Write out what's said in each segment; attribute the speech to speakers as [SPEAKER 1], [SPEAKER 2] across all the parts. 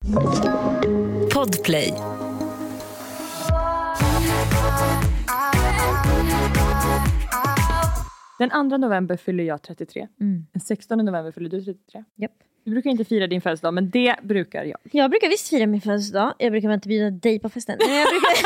[SPEAKER 1] Podplay.
[SPEAKER 2] Den 2 november fyller jag 33. Den 16 november fyller du 33.
[SPEAKER 3] Japp.
[SPEAKER 2] Du brukar inte fira din födelsedag, men det brukar jag.
[SPEAKER 3] Jag brukar visst fira min födelsedag. Jag brukar inte bjuda dig på festen. Men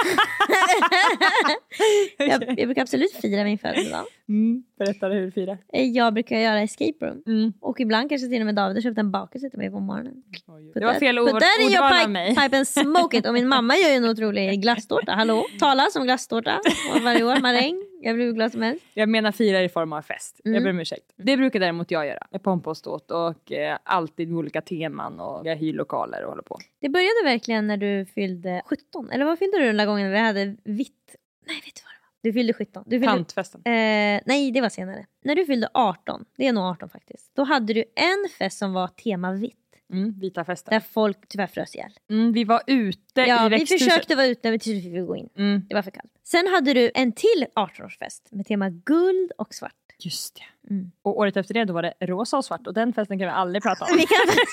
[SPEAKER 3] jag brukar absolut fira min födelsedag.
[SPEAKER 2] Berätta hur du firar.
[SPEAKER 3] Jag brukar göra escape room. Och ibland kanske till och med David har köpt en bakelse till mig på morgonen.
[SPEAKER 2] Det var fel ordval av mig.
[SPEAKER 3] Pipe and smoke it. Och min mamma gör ju en otrolig glasstårta. Hallå? Talas om glasstårta. Och varje år maräng. Jag blir glad som helst.
[SPEAKER 2] Jag menar fira i form av fest. Jag ber om ursäkt. Det brukar däremot jag göra. Med pompa och ståt och alltid med olika teman. Och jag hyr lokaler och håller på.
[SPEAKER 3] Det började verkligen när du fyllde 17. Eller vad fyllde du den där gången när vi hade vitt? Nej, vet du vad det var? Du fyllde 17.
[SPEAKER 2] Tantfesten.
[SPEAKER 3] Nej, det var senare. När du fyllde 18. Det är nog 18 faktiskt. Då hade du en fest som var tema vitt.
[SPEAKER 2] Vita festen.
[SPEAKER 3] Där folk tyvärr frös ihjäl.
[SPEAKER 2] Vi var ute i växthuset.
[SPEAKER 3] Vi försökte vara ute men till slut fick vi gå in. Det var för kallt. Sen hade du en till 18-årsfest med tema guld och svart.
[SPEAKER 2] Just det. Och året efter det då var det rosa och svart. Och den festen kan vi aldrig prata om.
[SPEAKER 3] Vi kan aldrig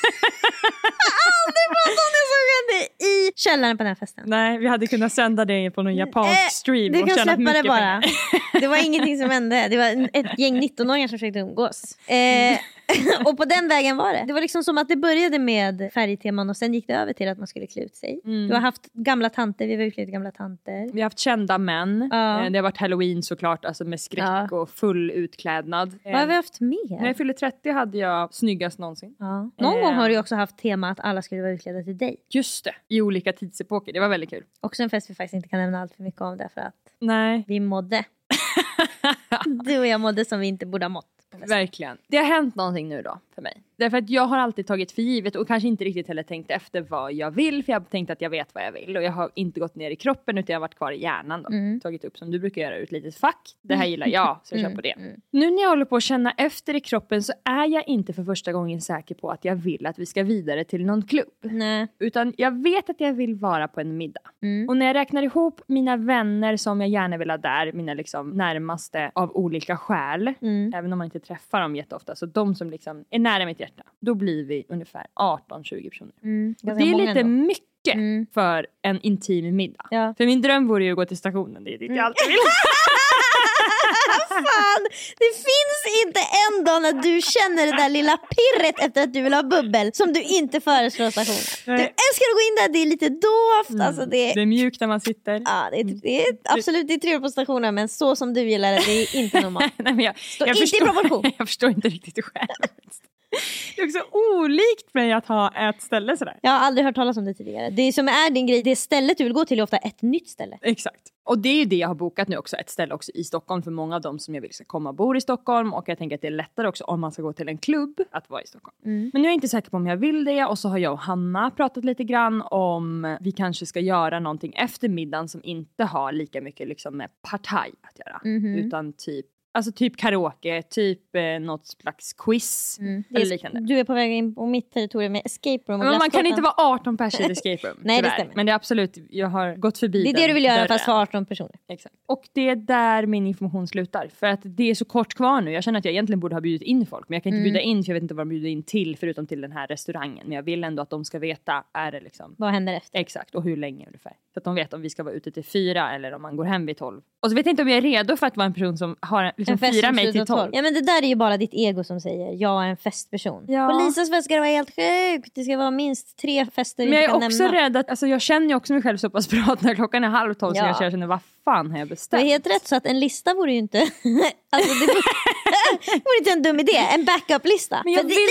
[SPEAKER 3] prata om det som hände i källaren på den här festen.
[SPEAKER 2] Nej, vi hade kunnat sända det på någon japansk stream.
[SPEAKER 3] Du
[SPEAKER 2] och
[SPEAKER 3] kan
[SPEAKER 2] tjänat
[SPEAKER 3] släppa det bara.
[SPEAKER 2] pengar.
[SPEAKER 3] Det var ingenting som hände. Det var ett gäng 19-åringar som försökte umgås. Och på den vägen var det. Det var liksom som att det började med färgteman och sen gick det över till att man skulle klä ut sig. Du har haft gamla tanter, vi var utklädda gamla tanter.
[SPEAKER 2] Vi har haft kända män. Det har varit Halloween såklart, alltså med skräck och full utklädnad.
[SPEAKER 3] Vad har vi haft mer?
[SPEAKER 2] När jag fyllde 30 hade jag snyggast någonsin.
[SPEAKER 3] Någon gång har du också haft tema att alla skulle vara utklädda till dig.
[SPEAKER 2] Just det, i olika tidsepoker. Det var väldigt kul.
[SPEAKER 3] Också en fest vi faktiskt inte kan nämna allt för mycket om därför att vi mådde. Du och jag mådde som vi inte borde ha mått.
[SPEAKER 2] Verkligen. Det har hänt någonting nu då för mig. Därför att jag har alltid tagit för givet och kanske inte riktigt heller tänkt efter vad jag vill. För jag har tänkt att jag vet vad jag vill. Och jag har inte gått ner i kroppen utan jag har varit kvar i hjärnan då. Tagit upp som du brukar göra ett litet fack. Det här gillar jag, så jag kör på det. Nu när jag håller på att känna efter i kroppen så är jag inte för första gången säker på att jag vill att vi ska vidare till någon klubb.
[SPEAKER 3] Nej.
[SPEAKER 2] Utan jag vet att jag vill vara på en middag. Och när jag räknar ihop mina vänner som jag gärna vill ha där, mina liksom närmaste av olika skäl, även om man inte träffar dem jätteofta, så de som liksom är nära mitt hjärta, då blir vi ungefär 18-20 personer. Och det är lite mycket för en intim middag. Ja. För min dröm vore ju att gå till stationen, det är dit jag alltid vill.
[SPEAKER 3] Fan, det finns inte en dag när du känner det där lilla pirret efter att du vill ha bubbel som du inte föreslår stationen. Du älskar att gå in där, det är lite doft. Alltså det är
[SPEAKER 2] mjukt när man sitter.
[SPEAKER 3] Ja, det är absolut, det är trevligt på stationen, men så som du gillar det är inte normalt.
[SPEAKER 2] Nej, men jag
[SPEAKER 3] inte
[SPEAKER 2] förstår,
[SPEAKER 3] i proportion.
[SPEAKER 2] Jag förstår inte riktigt det själv. Det är också olikt mig att ha ett ställe sådär.
[SPEAKER 3] Jag har aldrig hört talas om det tidigare. Det som är din grej, det stället du vill gå till är ofta ett nytt ställe.
[SPEAKER 2] Exakt. Och det är ju det jag har bokat nu också. Ett ställe också i Stockholm för många av dem som jag vill ska komma och bor i Stockholm. Och jag tänker att det är lättare också om man ska gå till en klubb att vara i Stockholm. Men nu är jag inte säker på om jag vill det. Och så har jag och Hanna pratat lite grann om vi kanske ska göra någonting efter middagen som inte har lika mycket liksom med partaj att göra. Utan typ karaoke, typ något slags quiz eller liknande.
[SPEAKER 3] Du är på väg in på mitt territorium med escape room och
[SPEAKER 2] men man kan inte vara 18 personer i escape room.
[SPEAKER 3] Nej, det stämmer.
[SPEAKER 2] Men det är absolut, jag har gått förbi.
[SPEAKER 3] Det är det du vill göra fast för 18 personer.
[SPEAKER 2] Exakt. Och det är där min information slutar. För att det är så kort kvar nu. Jag känner att jag egentligen borde ha bjudit in folk. Men jag kan inte bjuda in för jag vet inte vad de bjuder in till förutom till den här restaurangen. Men jag vill ändå att de ska veta, är det liksom
[SPEAKER 3] vad händer efter.
[SPEAKER 2] Exakt, och hur länge ungefär. Så att de vet om vi ska vara ute till 4 eller om man går hem vid 12. Och så vet jag inte om jag är redo för att vara en person som har liksom fira mig till 12.
[SPEAKER 3] Ja, men det där är ju bara ditt ego som säger jag är en festperson. Ja. På Lisas fest ska det vara helt sjukt. Det ska vara minst 3 fester.
[SPEAKER 2] Men jag är också rädd att, alltså jag känner ju också mig själv så pass bra när klockan är 11:30 så jag känner vad fan har jag bestämt.
[SPEAKER 3] Det är helt rätt, så att en lista vore ju inte alltså det vore inte en dum idé. En backup-lista.
[SPEAKER 2] Men jag vill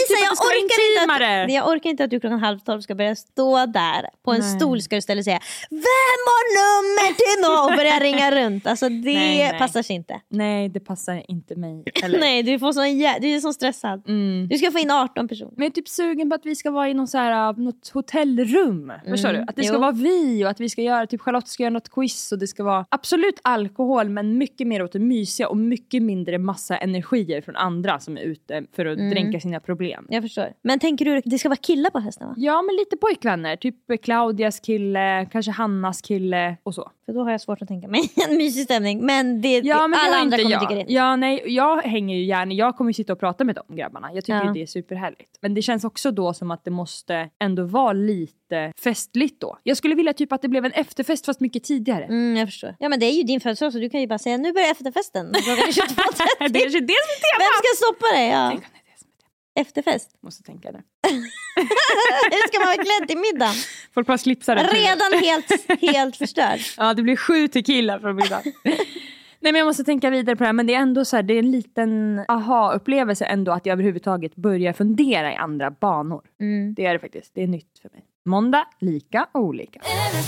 [SPEAKER 2] Lisa,
[SPEAKER 3] jag orkar inte att du klockan 11:30 ska börja stå där på en stol ska du ställa och säga vem har nummer till någon och börja ringa runt. Alltså det passar sig inte.
[SPEAKER 2] Nej, det passar inte mig.
[SPEAKER 3] Nej, du är så stressad. Du ska få in 18 personer.
[SPEAKER 2] Men jag är typ sugen på att vi ska vara i någon så här, något hotellrum. Förstår du? Att det ska vara vi och att vi ska göra, typ Charlotte ska göra något quiz och det ska vara absolut alkohol men mycket mer åt det mysiga och mycket mindre massa energier från andra som är ute för att dränka sina problem.
[SPEAKER 3] Jag förstår. Men tänker du det ska vara killar på hästen, va?
[SPEAKER 2] Ja, men lite pojkvänner. Typ Claudias kille, kanske Hannas kille och så.
[SPEAKER 3] För då har jag svårt att tänka mig en mysig stämning. Men alla andra kommer tycka det.
[SPEAKER 2] Ja, nej, jag hänger ju gärna. Jag kommer ju sitta och prata med de grabbarna. Jag tycker det är superhärligt. Men det känns också då som att det måste ändå vara lite festligt då. Jag skulle vilja typ att det blev en efterfest fast mycket tidigare.
[SPEAKER 3] Jag förstår. Ja, men det är ju din födelsedag, så du kan ju bara säga nu börjar efterfesten.
[SPEAKER 2] Det är det som är tema.
[SPEAKER 3] Vem ska stoppa det? Ja.
[SPEAKER 2] Tänk om det är det som är tema.
[SPEAKER 3] Efterfest.
[SPEAKER 2] Måste tänka det.
[SPEAKER 3] Hur ska man vara klädd till middagen?
[SPEAKER 2] Folk bara slipsar det.
[SPEAKER 3] Redan helt förstörd.
[SPEAKER 2] Ja, det blir 7 tequila från middagen. Nej, men jag måste tänka vidare på det här. Men det är ändå så här, det är en liten aha-upplevelse ändå att jag överhuvudtaget börjar fundera i andra banor. Det är det faktiskt. Det är nytt för mig. Måndag, lika olika.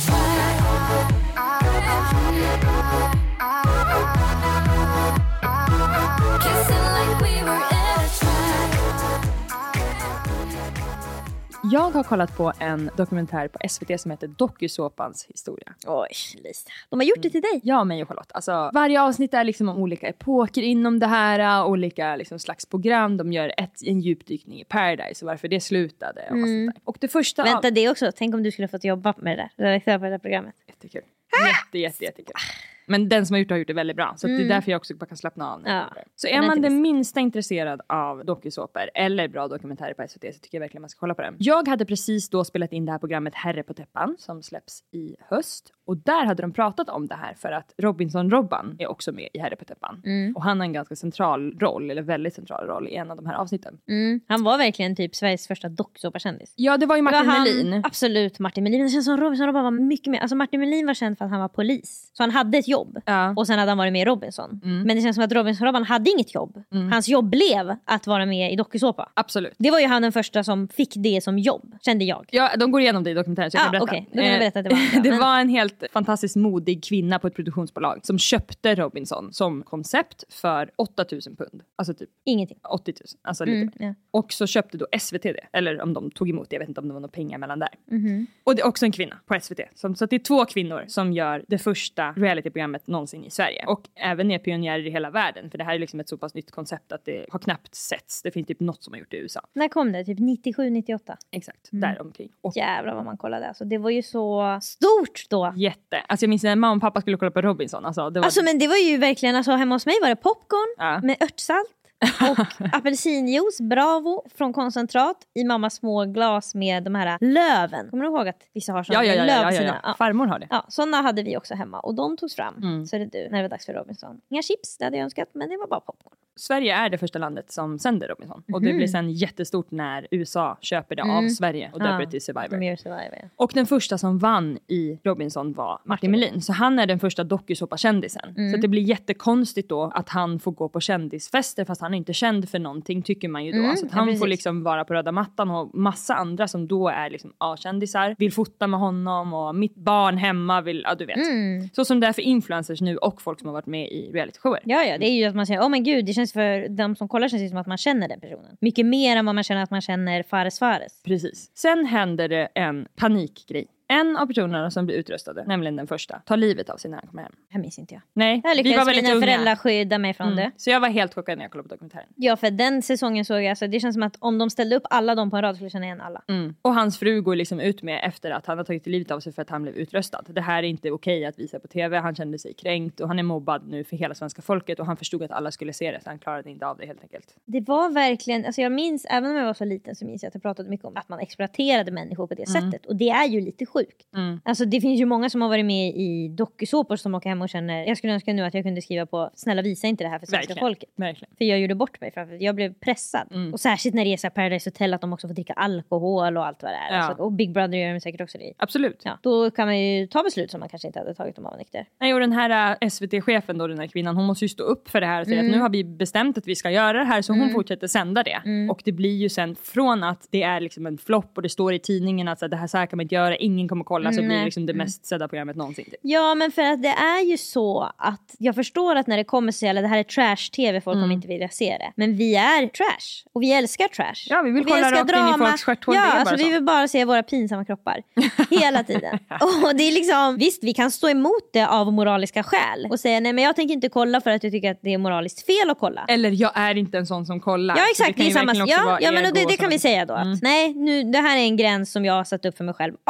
[SPEAKER 2] Jag har kollat på en dokumentär på SVT som heter Dokusåpans historia.
[SPEAKER 3] Oj, Lisa. De har gjort det till dig.
[SPEAKER 2] Ja, mig och Charlotte. Alltså, varje avsnitt är liksom om olika epoker inom det här. Olika liksom slags program. De gör en djupdykning i Paradise och varför det slutade. Och, sånt där. Och det första...
[SPEAKER 3] Vänta, det också. Tänk om du skulle fått jobba med det där. Redaktör på det där programmet.
[SPEAKER 2] Jättekul. Jättekul. Men den som har gjort det väldigt bra. Så det är därför jag också bara kan slappna av. Ja. Så är man det minsta intresserad av dokusåpor eller bra dokumentärer på SVT så tycker jag verkligen man ska kolla på dem. Jag hade precis då spelat in det här programmet Herre på täppan som släpps i höst. Och där hade de pratat om det här för att Robinson-Robban är också med i Herre på täppan. Och han har en ganska central roll, eller väldigt central roll i en av de här avsnitten.
[SPEAKER 3] Han var verkligen typ Sveriges första dokusåpakändis.
[SPEAKER 2] Ja, det var ju Martin Melin.
[SPEAKER 3] Absolut, Martin Melin. Det känns som Robinson-Robban var mycket mer. Alltså Martin Melin var känd för att han var polis. Så han hade ett jobb. Ja. Och sen hade han varit med i Robinson. Men det känns som att Robinson-Robban hade inget jobb. Hans jobb blev att vara med i dokusåpa.
[SPEAKER 2] Absolut.
[SPEAKER 3] Det var ju han den första som fick det som jobb, kände jag.
[SPEAKER 2] Ja, de går igenom det i dokumentären så jag kan berätta.
[SPEAKER 3] Okej. Då kan jag berätta att det var andra,
[SPEAKER 2] det var en helt fantastiskt modig kvinna på ett produktionsbolag som köpte Robinson som koncept för 8 000 pund. Alltså typ
[SPEAKER 3] ingenting.
[SPEAKER 2] 80 000. Alltså lite mer. Och så köpte då SVT det. Eller om de tog emot det. Jag vet inte om det var några pengar mellan där. Och det är också en kvinna på SVT. Så det är 2 kvinnor som gör det första realityprogrammet någonsin i Sverige. Och även är pionjärer i hela världen. För det här är liksom ett så pass nytt koncept att det har knappt setts. Det finns typ något som har gjort det i USA.
[SPEAKER 3] När kom det? Typ 97-98?
[SPEAKER 2] Exakt, där omkring. Och
[SPEAKER 3] jävlar vad man kollade. Alltså, det var ju så stort då.
[SPEAKER 2] Alltså jag minns när mamma och pappa skulle kolla på Robinson. Alltså
[SPEAKER 3] men det var ju verkligen, alltså hemma hos mig var det popcorn med örtsalt. Och apelsinjuice, Bravo från koncentrat i mammas små glas med de här löven. Kommer du ihåg att vissa har sådana löv?
[SPEAKER 2] Ja. Farmor har det.
[SPEAKER 3] Ja, sådana hade vi också hemma och de togs fram. Så är det du, när det var dags för Robinson. Inga chips, det hade jag önskat, men det var bara popcorn.
[SPEAKER 2] Sverige är det första landet som sänder Robinson. Och det blir sen jättestort när USA köper det av Sverige och döper det till Survivor. Och den första som vann i Robinson var Martin Melin. Så han är den första dokusåpa-kändisen. Så det blir jättekonstigt då att han får gå på kändisfester fast han är inte känd för någonting, tycker man ju då. Så att han får liksom vara på röda mattan och massa andra som då är liksom A-kändisar vill fota med honom och mitt barn hemma vill, ja du vet. Så som det är för influencers nu och folk som har varit med i reality-shower.
[SPEAKER 3] Ja, det är ju att man säger, men gud, det känns för de som kollar känns det som att man känner den personen. Mycket mer än vad man känner att man känner Fares.
[SPEAKER 2] Precis. Sen händer det en panikgrej. En av personerna som blir utröstade, nämligen den första, tar livet av sig när han kommer hem.
[SPEAKER 3] Jag minns inte jag.
[SPEAKER 2] Nej,
[SPEAKER 3] vi var väldigt unga. Mina föräldrar skydda mig från det.
[SPEAKER 2] Så jag var helt chockad när jag kollade på dokumentären.
[SPEAKER 3] Ja, för den säsongen såg jag, alltså, det känns som att om de ställde upp alla dem på en rad skulle jag känna igen alla.
[SPEAKER 2] Och hans fru går liksom ut med efter att han har tagit livet av sig för att han blev utröstad. Det här är inte okej att visa på tv. Han kände sig kränkt och han är mobbad nu för hela svenska folket och han förstod att alla skulle se det så han klarade inte av det helt enkelt.
[SPEAKER 3] Det var verkligen, alltså jag minns, även om jag var så liten så minns jag att jag pratade mycket om att man exploaterade människor på det sättet. Och det är ju lite sjukt. Alltså det finns ju många som har varit med i dokusåpor som åker hem och känner, jag skulle önska nu att jag kunde skriva på, snälla visa inte det här för svenska folket.
[SPEAKER 2] Verkligen.
[SPEAKER 3] För jag gjorde bort mig framför, jag blev pressad. Och särskilt när det är så här Paradise Hotel att de också får dricka alkohol och allt vad det är. Ja. Alltså, och Big Brother gör de säkert också det.
[SPEAKER 2] Absolut.
[SPEAKER 3] Ja, då kan man ju ta beslut som man kanske inte hade tagit om man var nykter.
[SPEAKER 2] Nej, och den här SVT-chefen då, den här kvinnan, hon måste ju stå upp för det här och säga att nu har vi bestämt att vi ska göra det här, så hon fortsätter sända det. Och det blir ju sen från att det är liksom en flopp och det står i tidningen att det här så här kan man inte göra, ingen kommer kolla, så blir det liksom det mest sedda programmet någonsin.
[SPEAKER 3] Ja, men för att det är ju så att jag förstår att när det kommer sig, eller det här är trash-tv, folk kommer inte vilja se det. Men vi är trash. Och vi älskar trash.
[SPEAKER 2] Ja, vi vill kolla rakt in i folks stjärthål.
[SPEAKER 3] Ja, alltså vi vill bara se våra pinsamma kroppar. Hela tiden. Och det är liksom, visst vi kan stå emot det av moraliska skäl. Och säga, nej men jag tänker inte kolla för att jag tycker att det är moraliskt fel att kolla.
[SPEAKER 2] Eller jag är inte en sån som kollar.
[SPEAKER 3] Ja, exakt.
[SPEAKER 2] Det,
[SPEAKER 3] det är samma. Ja, men det kan vi säga då. Att, nej, nu, det här är en gräns som jag har satt upp för mig själv. Av vilken anledning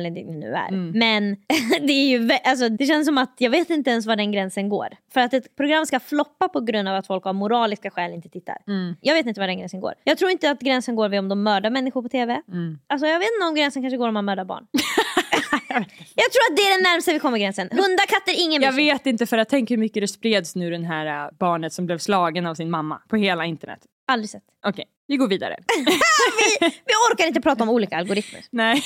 [SPEAKER 3] eller det nu är. Men det är ju, alltså, det känns som att jag vet inte ens var den gränsen går. För att ett program ska floppa på grund av att folk av moraliska skäl inte tittar. Jag vet inte var den gränsen går. Jag tror inte att gränsen går vid om de mördar människor på tv. Alltså jag vet inte om gränsen kanske går om man mördar barn. Jag tror att det är den närmaste vi kommer gränsen. Hundar, katter, ingen
[SPEAKER 2] Jag vet inte, för jag tänker hur mycket det spreds nu, den här barnet som blev slagen av sin mamma på hela internet.
[SPEAKER 3] Aldrig sett.
[SPEAKER 2] Okej, vi går vidare.
[SPEAKER 3] vi orkar inte prata om olika algoritmer.
[SPEAKER 2] Nej.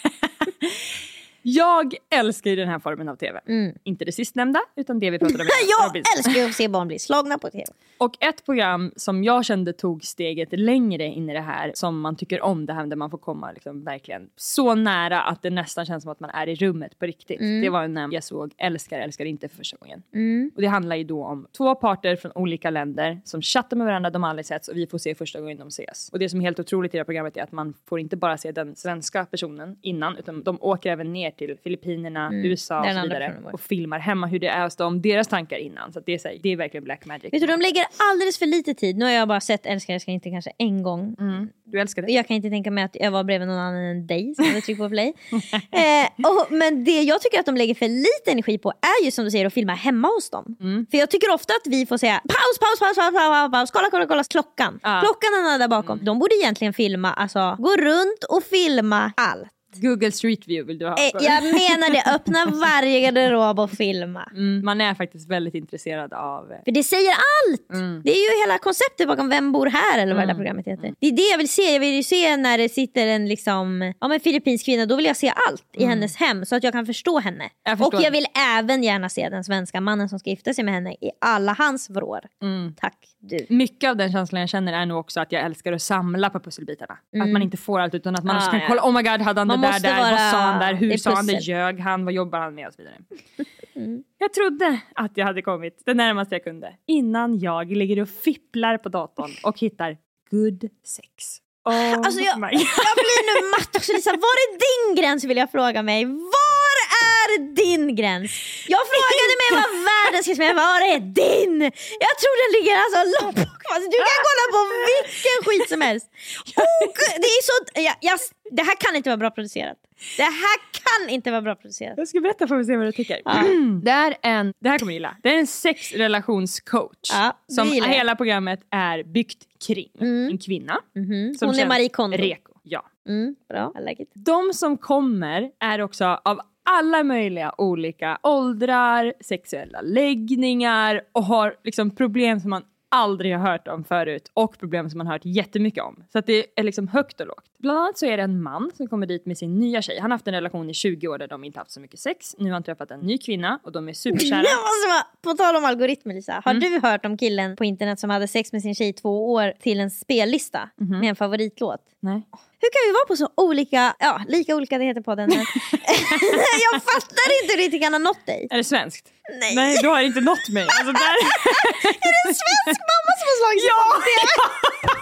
[SPEAKER 2] Jag älskar ju den här formen av tv. Inte det sistnämnda, utan det vi pratade om.
[SPEAKER 3] Jag älskar att se barn bli slagna på tv.
[SPEAKER 2] Och ett program som jag kände tog steget längre in i det här, som man tycker om, det här där man får komma liksom verkligen så nära att det nästan känns som att man är i rummet på riktigt. Det var när jag såg älskar inte för första gången. Och det handlar ju då om 2 parter från olika länder som chattar med varandra, de aldrig setts, och vi får se första gången de ses. Och det som är helt otroligt i det här programmet är att man får inte bara se den svenska personen innan, utan de åker även ner till Filippinerna, USA och så vidare och filmar hemma hur det är hos dem, deras tankar innan. Så att det är verkligen Black Magic.
[SPEAKER 3] Vet du, de lägger alldeles för lite tid. Nu har jag bara sett älskar inte kanske en gång.
[SPEAKER 2] Du älskar det?
[SPEAKER 3] Jag kan inte tänka mig att jag var bredvid någon annan än dig som hade tryckt på play. Men det jag tycker att de lägger för lite energi på är ju som du säger att filma hemma hos dem. För jag tycker ofta att vi får säga paus, kolla klockan. Klockan är där bakom. De borde egentligen filma, alltså gå runt och filma allt.
[SPEAKER 2] Google Street View vill du ha.
[SPEAKER 3] Jag menar det, öppna varje garderob och filma.
[SPEAKER 2] Man är faktiskt väldigt intresserad av...
[SPEAKER 3] För det säger allt. Det är ju hela konceptet bakom Vem bor här, eller vad det här programmet heter. Det är det jag vill se. Jag vill ju se när det sitter en liksom, filippinsk kvinna. Då vill jag se allt i hennes hem, så att jag kan förstå henne. Och jag vill även gärna se den svenska mannen som ska gifta sig med henne i alla hans vrår. Tack du.
[SPEAKER 2] Mycket av den känslan jag känner är nog också att jag älskar att samla på pusselbitarna. Att man inte får allt, utan att man också kan kolla, oh my god, hade han där, vad sa han där, hur sa han det, ljög han, vad jobbar han med och så vidare. Jag trodde att jag hade kommit det närmaste jag kunde innan jag ligger och fipplar på datorn och hittar good sex.
[SPEAKER 3] Alltså jag blir nu matt också, Lisa. Var är din gräns, vill jag fråga mig. Var är din gräns? Jag frågade mig vad världens gräns, men var är din? Jag tror den ligger alltså långt bak. Du kan kolla på vilken skit som helst. Det är så... det här kan inte vara bra producerat. Det här kan inte vara bra producerat.
[SPEAKER 2] Jag ska berätta för att se vad du tycker. Det här kommer jag gilla. Det är en sexrelationscoach som hela programmet är byggt kring. En kvinna. Som
[SPEAKER 3] hon är Marie Kondo.
[SPEAKER 2] Reko. Ja.
[SPEAKER 3] Bra, I like it.
[SPEAKER 2] De som kommer är också av alla möjliga olika åldrar, sexuella läggningar och har liksom problem som man aldrig har hört om förut och problem som man har hört jättemycket om. Så att det är liksom högt och lågt. Bland annat så är det en man som kommer dit med sin nya tjej. Han har haft en relation i 20 år där de inte haft så mycket sex. Nu har han träffat en ny kvinna och de är superkära.
[SPEAKER 3] På tal om algoritmer, Lisa. Har du hört om killen på internet som hade sex med sin tjej 2 år till en spellista med en favoritlåt?
[SPEAKER 2] Nej.
[SPEAKER 3] Hur kan vi vara på så olika, lika olika det heter på den. Jag fattar inte riktigt, kan ha nått dig.
[SPEAKER 2] Är det svenskt? Nej, du har inte nått mig. Alltså, där...
[SPEAKER 3] Är det en svensk mamma som har slagit sig på det?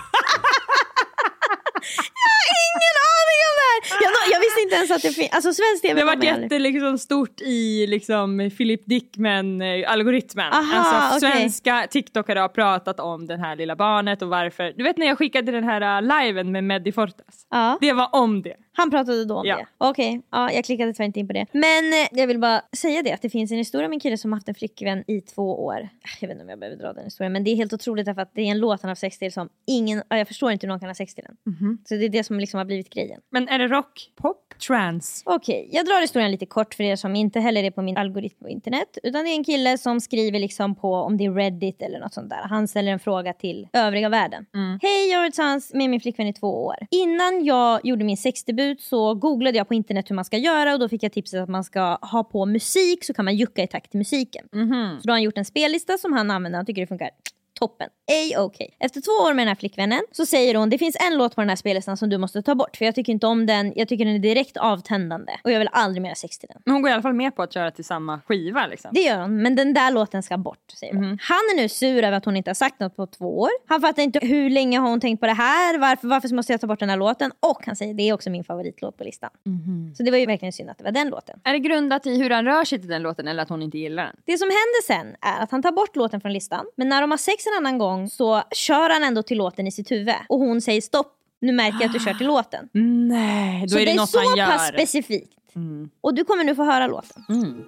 [SPEAKER 3] Jag har ingen aning om det här. Jag visste inte ens att det finns. Alltså svensk TV.
[SPEAKER 2] Det har varit liksom stort i liksom Philip Dickman-algoritmen. Alltså svenska TikTokare har pratat om den här lilla barnet och varför. Du vet när jag skickade den här liven med Meddi Fortas. Det var om det.
[SPEAKER 3] Han pratade då om det. Okej, jag klickade tyvärr inte in på det. Men jag vill bara säga det, att det finns en historia om en kille som haft en flickvän i 2 år. Jag vet inte om jag behöver dra den historien, men det är helt otroligt därför att det är en låt han har sex till som ingen, jag förstår inte hur någon kan ha sex till den. Så det är det som liksom har blivit grejen.
[SPEAKER 2] Men är det rock, pop, trance?
[SPEAKER 3] Okej, jag drar historien lite kort för er som inte heller är på min algoritm på internet. Utan det är en kille som skriver liksom på, om det är Reddit eller något sånt där. Han ställer en fråga till övriga världen. Hej, jag har varit tillsammans med min flickvän i 2 år. Innan jag gjorde min sexdebut så googlade jag på internet hur man ska göra. Och då fick jag tipset att man ska ha på musik, så kan man jucka i takt till musiken. Så då har han gjort en spellista som han använder. Han tycker det funkar toppen. Okej. Efter 2 år med den här flickvännen så säger hon, det finns en låt på den här spellistan som du måste ta bort. För jag tycker inte om den. Jag tycker den är direkt avtändande. Och jag vill aldrig mer ha sex till den.
[SPEAKER 2] Men hon går i alla fall med på att köra till samma skiva liksom.
[SPEAKER 3] Det gör hon. Men den där låten ska bort, säger hon. Han är nu sur över att hon inte har sagt något på 2 år. Han fattar inte hur länge har hon tänkt på det här. Varför måste jag ta bort den här låten? Och han säger, det är också min favoritlåt på listan. Så det var ju verkligen synd att det var den låten.
[SPEAKER 2] Är det grundat i hur han rör sig till den låten eller att hon inte gillar den?
[SPEAKER 3] Det som händer sen är att han tar bort låten från listan. Men när de har sex en annan gång så kör han ändå till låten i sitt huvud. Och hon säger stopp, nu märker jag att du kör till låten.
[SPEAKER 2] Nej, då
[SPEAKER 3] så
[SPEAKER 2] är det något han gör.
[SPEAKER 3] Så det är så pass specifikt. Och du kommer nu få höra låten.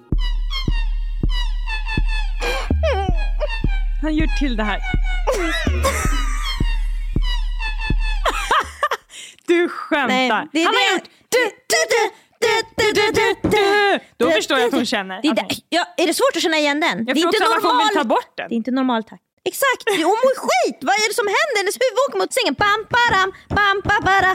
[SPEAKER 2] Han gör till det här. Du skämtar.
[SPEAKER 3] Nej,
[SPEAKER 2] Han har gjort... Då förstår jag att hon känner.
[SPEAKER 3] Är det svårt att känna igen den?
[SPEAKER 2] Jag förstår också varför hon vill ta bort den.
[SPEAKER 3] Det är inte normal takt. Exakt, det är skit. Vad är det som händer? Hennes huvud åker mot sängen. Bam, baram, bam, babara.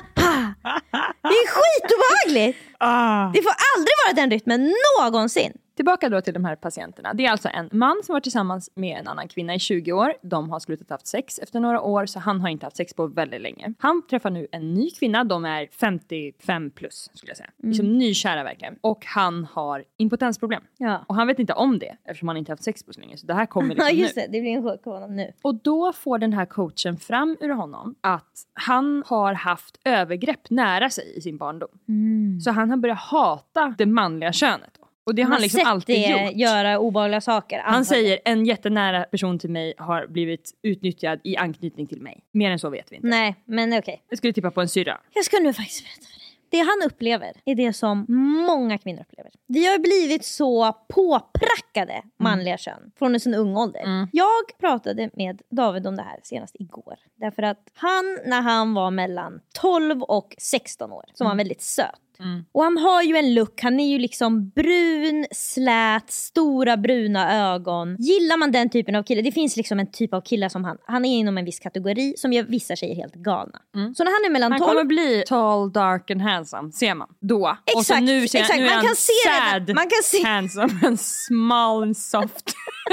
[SPEAKER 3] Det är skitobehagligt. Det får aldrig vara den rytmen någonsin.
[SPEAKER 2] Tillbaka då till de här patienterna. Det är alltså en man som var tillsammans med en annan kvinna i 20 år. De har slutat haft sex efter några år, så han har inte haft sex på väldigt länge. Han träffar nu en ny kvinna. De är 55 plus skulle jag säga. Liksom nykära verkligen. Och han har impotensproblem.
[SPEAKER 3] Ja.
[SPEAKER 2] Och han vet inte om det eftersom han inte haft sex på så länge. Så det här kommer liksom
[SPEAKER 3] ja, just
[SPEAKER 2] nu.
[SPEAKER 3] det blir en chock på honom nu.
[SPEAKER 2] Och då får den här coachen fram ur honom att han har haft övergrepp nära sig i sin barndom. Så han har börjat hata det manliga könet. Och det har han liksom alltid gjort.
[SPEAKER 3] Göra obehagliga saker.
[SPEAKER 2] Han säger, en jättenära person till mig har blivit utnyttjad i anknytning till mig. Mer än så vet vi inte.
[SPEAKER 3] Nej, men okej.
[SPEAKER 2] Jag skulle tippa på en syrra.
[SPEAKER 3] Jag ska nu faktiskt berätta för dig. Det han upplever är det som många kvinnor upplever. Vi har blivit så påprackade manliga kön från en sån ung ålder. Jag pratade med David om det här senast igår. Därför att han, när han var mellan 12 och 16 år, så var han väldigt söt. Och han har ju en look, han är ju liksom brun, slät, stora bruna ögon. Gillar man den typen av kille, det finns liksom en typ av kille som han är inom en viss kategori som gör vissa tjejer helt galna. Så när han är mellan 12...
[SPEAKER 2] Han kommer bli tall, dark and handsome, ser man då.
[SPEAKER 3] Exakt,
[SPEAKER 2] och så nu
[SPEAKER 3] exakt.
[SPEAKER 2] Nu är
[SPEAKER 3] man kan se
[SPEAKER 2] sad,
[SPEAKER 3] det. Man kan se
[SPEAKER 2] handsome and small and soft.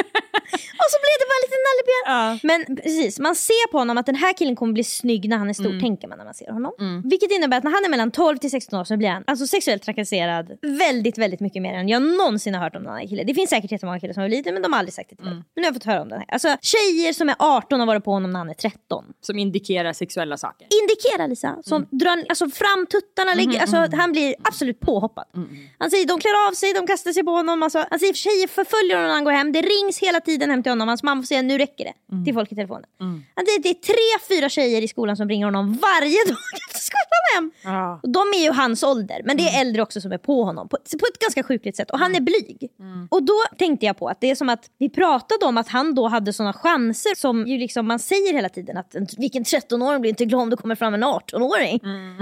[SPEAKER 3] Och så blir det bara lite nallebjörn. Men precis, man ser på honom att den här killen kommer bli snygg när han är stor, tänker man när man ser honom. Vilket innebär att när han är mellan 12 till 16 år så blir han alltså sexuellt trakasserad väldigt, väldigt mycket mer än jag någonsin har hört om den här killen. Det finns säkert jättemånga killar som har lite, men de har aldrig sagt det till mig. Men nu har jag fått höra om den här. Alltså tjejer som är 18 har varit på honom när han är 13.
[SPEAKER 2] Som indikerar sexuella saker.
[SPEAKER 3] Indikerar Lisa. Som drar alltså, fram tuttarna. Alltså, han blir absolut påhoppad. Han säger, de klär av sig, de kastar sig på honom. Alltså, han säger, tjejer förföljer honom när han går hem. Det rings hela tiden hem till honom. Hans mamma får säga, nu räcker det. Till folk i telefonen. Det är 3-4 tjejer i skolan som ringer honom varje dag efter skolan hem. Och de är ju hans ålder. Men det är äldre också som är på honom. På ett ganska sjukligt sätt. Och han är blyg. Och då tänkte jag på att det är som att vi pratade om att han då hade såna chanser som ju liksom man säger hela tiden att vilken 13-åring blir inte glad om det kommer fram en 18-åring.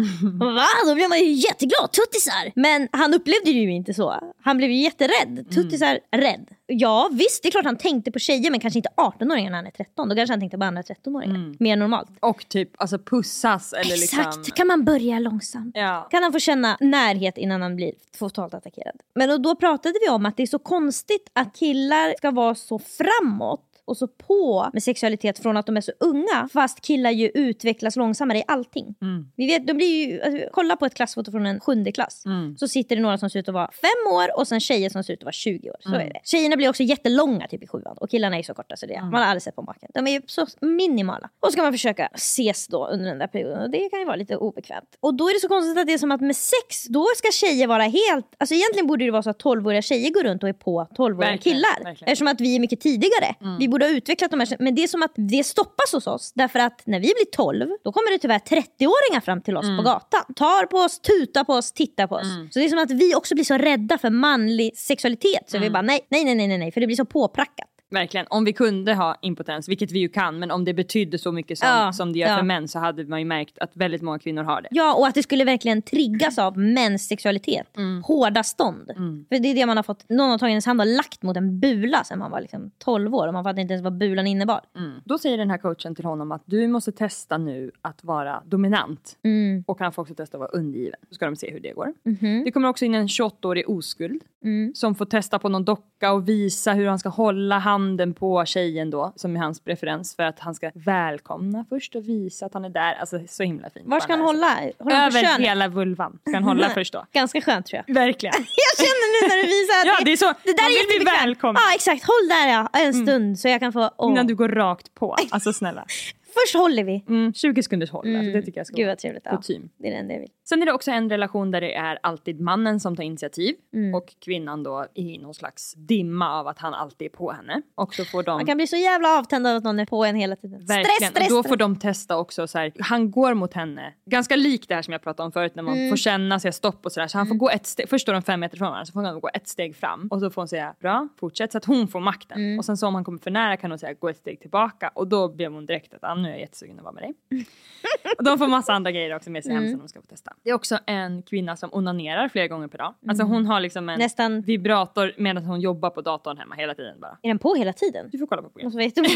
[SPEAKER 3] Va? Då blir man ju jätteglad. Tuttisar. Men han upplevde ju inte så. Han blev ju jätterädd. Tuttisar rädd. Ja, visst, det är klart han tänkte på tjejer, men kanske inte 18-åringar när han är 13. Då kanske han tänkte på andra 13-åringar. Mer normalt.
[SPEAKER 2] Och typ alltså pussas. Eller
[SPEAKER 3] exakt,
[SPEAKER 2] liksom...
[SPEAKER 3] kan man börja långsamt.
[SPEAKER 2] Ja.
[SPEAKER 3] Kan han få känna närhet innan han blir totalt attackerad. Men då pratade vi om att det är så konstigt att killar ska vara så framåt och så på med sexualitet från att de är så unga, fast killar ju utvecklas långsammare i allting. Vi vet, de blir ju, alltså, kolla på ett klassfoto från en 7:e klass. Så sitter det några som ser ut att vara 5 år och sen tjejer som ser ut att vara 20 år. Så är det. Tjejerna blir också jättelånga typ i 7:an och killarna är ju så korta så det man har aldrig sett på maken. De är ju så minimala. Och så ska man försöka ses då under den där perioden och det kan ju vara lite obekvämt. Och då är det så konstigt att det är som att med sex, då ska tjejer vara helt, alltså egentligen borde det vara så att 12-åriga tjejer går runt och är på 12-åriga killar. Verkligen. Eftersom att vi är mycket tidigare. Vi borde ha utvecklat de här, men det är som att det stoppas hos oss. Därför att när vi blir 12, då kommer det tyvärr 30-åringar fram till oss på gatan. Tar på oss, tutar på oss, tittar på oss. Så det är som att vi också blir så rädda för manlig sexualitet. Så vi bara nej, för det blir så påprackat.
[SPEAKER 2] Verkligen, om vi kunde ha impotens, vilket vi ju kan, men om det betydde så mycket som det gör för män, så hade man ju märkt att väldigt många kvinnor har det. Ja,
[SPEAKER 3] och att det skulle verkligen triggas av mäns sexualitet. Hårda stånd. För det är det man har fått, någon har tagit ens hand och lagt mot en bula sen man var liksom 12 år och man fattade inte ens vad bulan innebar.
[SPEAKER 2] Då säger den här coachen till honom att du måste testa nu att vara dominant. Och han får också testa att vara undergiven. Så ska de se hur det går. Det kommer också in en 28-årig oskuld som får testa på någon docka och visa hur han ska hålla handen på tjejen då, som är hans preferens, för att han ska välkomna först och visa att han är där. Alltså så himla fint.
[SPEAKER 3] Var ska han hålla?
[SPEAKER 2] Över hela vulvan ska han hålla först då.
[SPEAKER 3] Ganska skönt tror jag.
[SPEAKER 2] Verkligen.
[SPEAKER 3] Jag känner nu när du visar att
[SPEAKER 2] ja, det är så.
[SPEAKER 3] Det där
[SPEAKER 2] vill vi välkomna.
[SPEAKER 3] Ja, exakt. Håll där en stund så jag kan få...
[SPEAKER 2] Innan du går rakt på. Alltså snälla.
[SPEAKER 3] Först håller vi.
[SPEAKER 2] 20 sekunders håll. Alltså, det tycker jag ska
[SPEAKER 3] Gud vad trevligt.
[SPEAKER 2] vara kutym.
[SPEAKER 3] Det är det enda jag vill.
[SPEAKER 2] Sen är det också en relation där det är alltid mannen som tar initiativ. Och kvinnan då i någon slags dimma av att han alltid är på henne. Och så får de...
[SPEAKER 3] Man kan bli så jävla avtänd av att någon är på en hela tiden.
[SPEAKER 2] Verkligen. Stress. Och då får de testa också så här. Han går mot henne. Ganska likt det här som jag pratade om förut. När man får känna sig stopp och sådär. Så han får gå ett steg. Först står de 5 meter från varandra. Så får han gå ett steg fram. Och så får hon säga bra, fortsätt. Så att hon får makten. Och sen så om han kommer för nära kan hon säga gå ett steg tillbaka. Och då blir hon direkt att nu är jag jättesugen att vara med dig. Och de får massa andra grejer också med sig hem som de ska få testa. Det är också en kvinna som onanerar flera gånger per dag. Alltså hon har liksom en
[SPEAKER 3] nästan
[SPEAKER 2] vibrator medan hon jobbar på datorn hemma hela tiden bara.
[SPEAKER 3] Är den på hela tiden?
[SPEAKER 2] Du får kolla på programmet.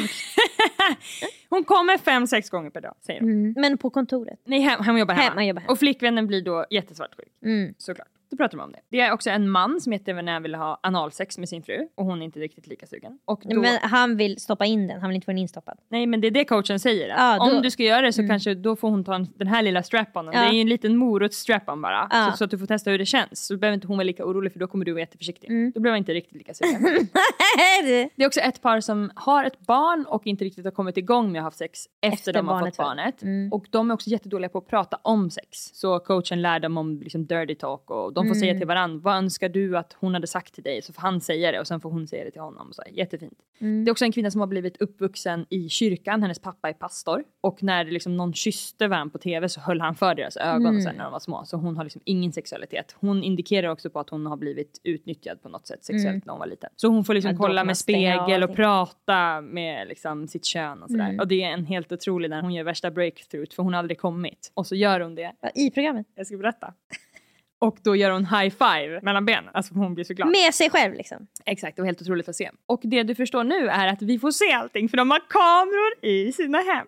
[SPEAKER 3] Hon
[SPEAKER 2] kommer 5-6 gånger per dag, säger de.
[SPEAKER 3] Men på kontoret?
[SPEAKER 2] Nej, hon jobbar hemma.
[SPEAKER 3] Jobbar hem.
[SPEAKER 2] Och flickvännen blir då jättesvartsjuk. Såklart. Då pratar man om det. Det är också en man som jättegärna vill ha analsex med sin fru. Och hon är inte riktigt lika sugen. Och då...
[SPEAKER 3] Men han vill stoppa in den. Han vill inte få den instoppad.
[SPEAKER 2] Nej, men det är det coachen säger. Om du ska göra det så kanske då får hon ta den här lilla strap-on. Det är ju en liten morot-strap-on bara. Så att du får testa hur det känns. Så behöver inte hon vara lika orolig för då kommer du vara jätteförsiktig. Då blir man inte riktigt lika sugen. Det är också ett par som har ett barn och inte riktigt har kommit igång med att ha sex efter de har fått barnet. Och de är också jättedåliga på att prata om sex. Så coachen lär dem om liksom dirty talk och de får säga till varandra, vad önskar du att hon hade sagt till dig? Så får han säga det och sen får hon säga det till honom. Så jättefint. Det är också en kvinna som har blivit uppvuxen i kyrkan. Hennes pappa är pastor. Och när liksom någon kysste varandra på tv så höll han för deras ögon sen när de var små. Så hon har liksom ingen sexualitet. Hon indikerar också på att hon har blivit utnyttjad på något sätt sexuellt när hon var liten. Så hon får liksom kolla med spegel och prata med liksom sitt kön och sådär. Och det är en helt otrolig när hon gör värsta breakthrough för hon har aldrig kommit. Och så gör hon det.
[SPEAKER 3] I programmet?
[SPEAKER 2] Jag ska berätta. Och då gör hon high five mellan benen. Alltså hon blir så glad.
[SPEAKER 3] Med sig själv liksom.
[SPEAKER 2] Exakt, det var helt otroligt att se. Och det du förstår nu är att vi får se allting. För de har kameror i sina hem.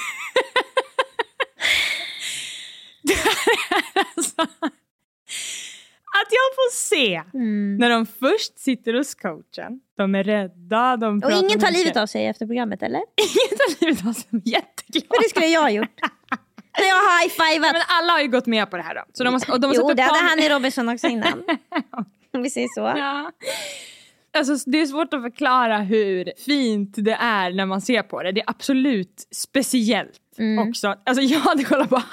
[SPEAKER 2] Det är alltså... Att jag får se när de först sitter hos coachen. De är rädda. Och
[SPEAKER 3] ingen tar livet av sig efter programmet, eller?
[SPEAKER 2] Ingen tar livet av sig. De är jätteglada.
[SPEAKER 3] Men det skulle jag ha gjort. Jag har high-fivat.
[SPEAKER 2] Men alla har ju gått med på det här då. Så de har
[SPEAKER 3] jo, det hade han i Robinson också innan. Om vi säger så.
[SPEAKER 2] Ja. Alltså, det är svårt att förklara hur fint det är när man ser på det. Det är absolut speciellt också. Alltså jag hade kollat på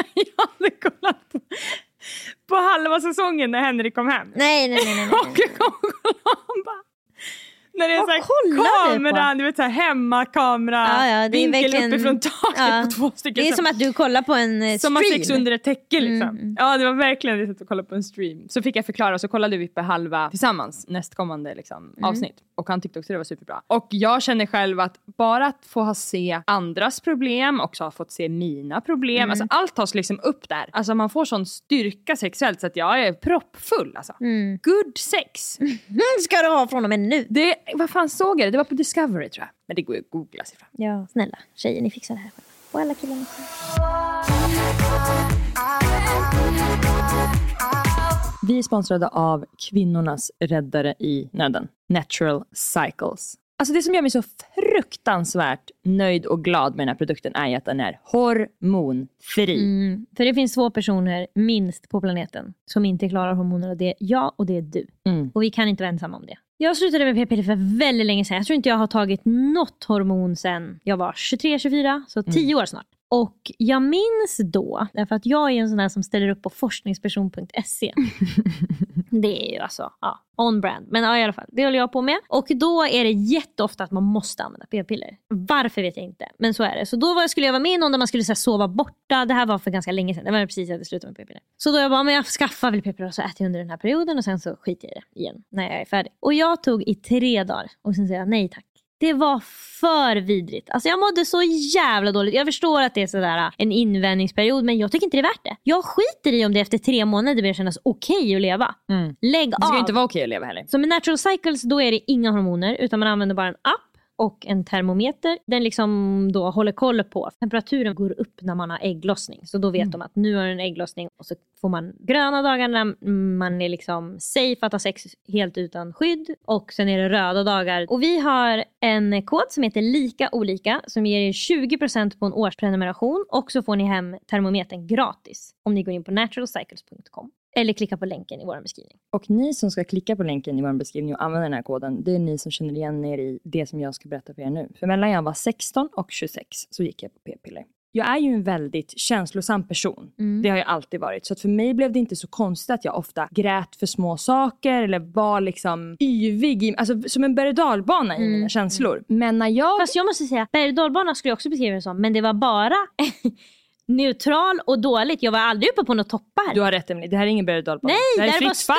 [SPEAKER 2] på halva säsongen när Henrik kom hem.
[SPEAKER 3] Nej.
[SPEAKER 2] Och jag kom och kollade bara. När det är så här kamera, du vet så här hemmakamera,
[SPEAKER 3] det är
[SPEAKER 2] vinkel
[SPEAKER 3] verkligen,
[SPEAKER 2] uppifrån taket på 2 stycken.
[SPEAKER 3] Det är som att du kollar på en stream.
[SPEAKER 2] Som man sex under ett täcke liksom. Ja, det var verkligen det att kolla på en stream. Så fick jag förklara, så kollade vi på halva tillsammans nästkommande liksom, avsnitt. Och han tyckte också det var superbra. Och jag känner själv att bara att få se andras problem, också ha fått se mina problem. Alltså allt tas liksom upp där. Alltså man får sån styrka sexuellt så att jag är proppfull alltså. Good sex.
[SPEAKER 3] Ska du ha från och med nu?
[SPEAKER 2] Vad fan såg jag det? Det var på Discovery tror jag. Men det går ju att googla sig fram.
[SPEAKER 3] Ja, snälla. Tjejer, ni fixar det här. Och alla killarna.
[SPEAKER 2] Vi är sponsrade av kvinnornas räddare i nöden. Natural Cycles. Alltså det som gör mig så fruktansvärt nöjd och glad med den här produkten är att den är hormonfri.
[SPEAKER 3] För det finns 2 personer minst på planeten som inte klarar hormoner. Och det är jag och det är du. Och vi kan inte vara ensamma om det. Jag slutade med p-piller för väldigt länge sedan. Jag tror inte jag har tagit något hormon sedan jag var 23-24. Så 10 år snart. Och jag minns då, därför att jag är en sån där som ställer upp på forskningsperson.se. Det är ju alltså, on brand. Men i alla fall, det håller jag på med. Och då är det jätteofta att man måste använda p-piller. Varför vet jag inte, men så är det. Så då skulle jag vara med i någon där man skulle sova borta. Det här var för ganska länge sedan, det var precis jag hade slutat med p-piller. Så då jag bara, men jag skaffar väl p-piller och så äter jag under den här perioden. Och sen så skiter jag i det igen när jag är färdig. Och jag tog i 3 dagar och sen säger jag nej tack. Det var för vidrigt. Alltså jag mådde så jävla dåligt. Jag förstår att det är sådär en invändningsperiod, men jag tycker inte det är värt det. Jag skiter i om det efter 3 månader börjar kännas okej att leva. Lägg av.
[SPEAKER 2] Det ska ju inte vara okej att leva heller.
[SPEAKER 3] Så med Natural Cycles då är det inga hormoner, utan man använder bara en app och en termometer. Den liksom då håller koll på temperaturen går upp när man har ägglossning. Så då vet de att nu har en ägglossning. Och så får man gröna dagar när man är liksom safe att ha sex helt utan skydd. Och sen är det röda dagar. Och vi har en kod som heter lika olika. Som ger er 20% på en årsprenumeration. Och så får ni hem termometern gratis. Om ni går in på naturalcycles.com. Eller klicka på länken i vår beskrivning.
[SPEAKER 2] Och ni som ska klicka på länken i vår beskrivning och använda den här koden, det är ni som känner igen er i det som jag ska berätta för er nu. För mellan jag var 16 och 26 så gick jag på p-piller. Jag är ju en väldigt känslosam person. Det har jag alltid varit. Så att för mig blev det inte så konstigt att jag ofta grät för små saker. Eller var liksom yvig. Alltså som en berg- och dalbana i mina känslor. Men när jag...
[SPEAKER 3] Fast jag måste säga, berg- och dalbana skulle jag också beskriva det som. Men det var bara neutral och dåligt. Jag var aldrig uppe på något toppar.
[SPEAKER 2] Du har rätt, Emily. Det här är ingen berg- och dalbana.
[SPEAKER 3] Nej,
[SPEAKER 2] det här är
[SPEAKER 3] var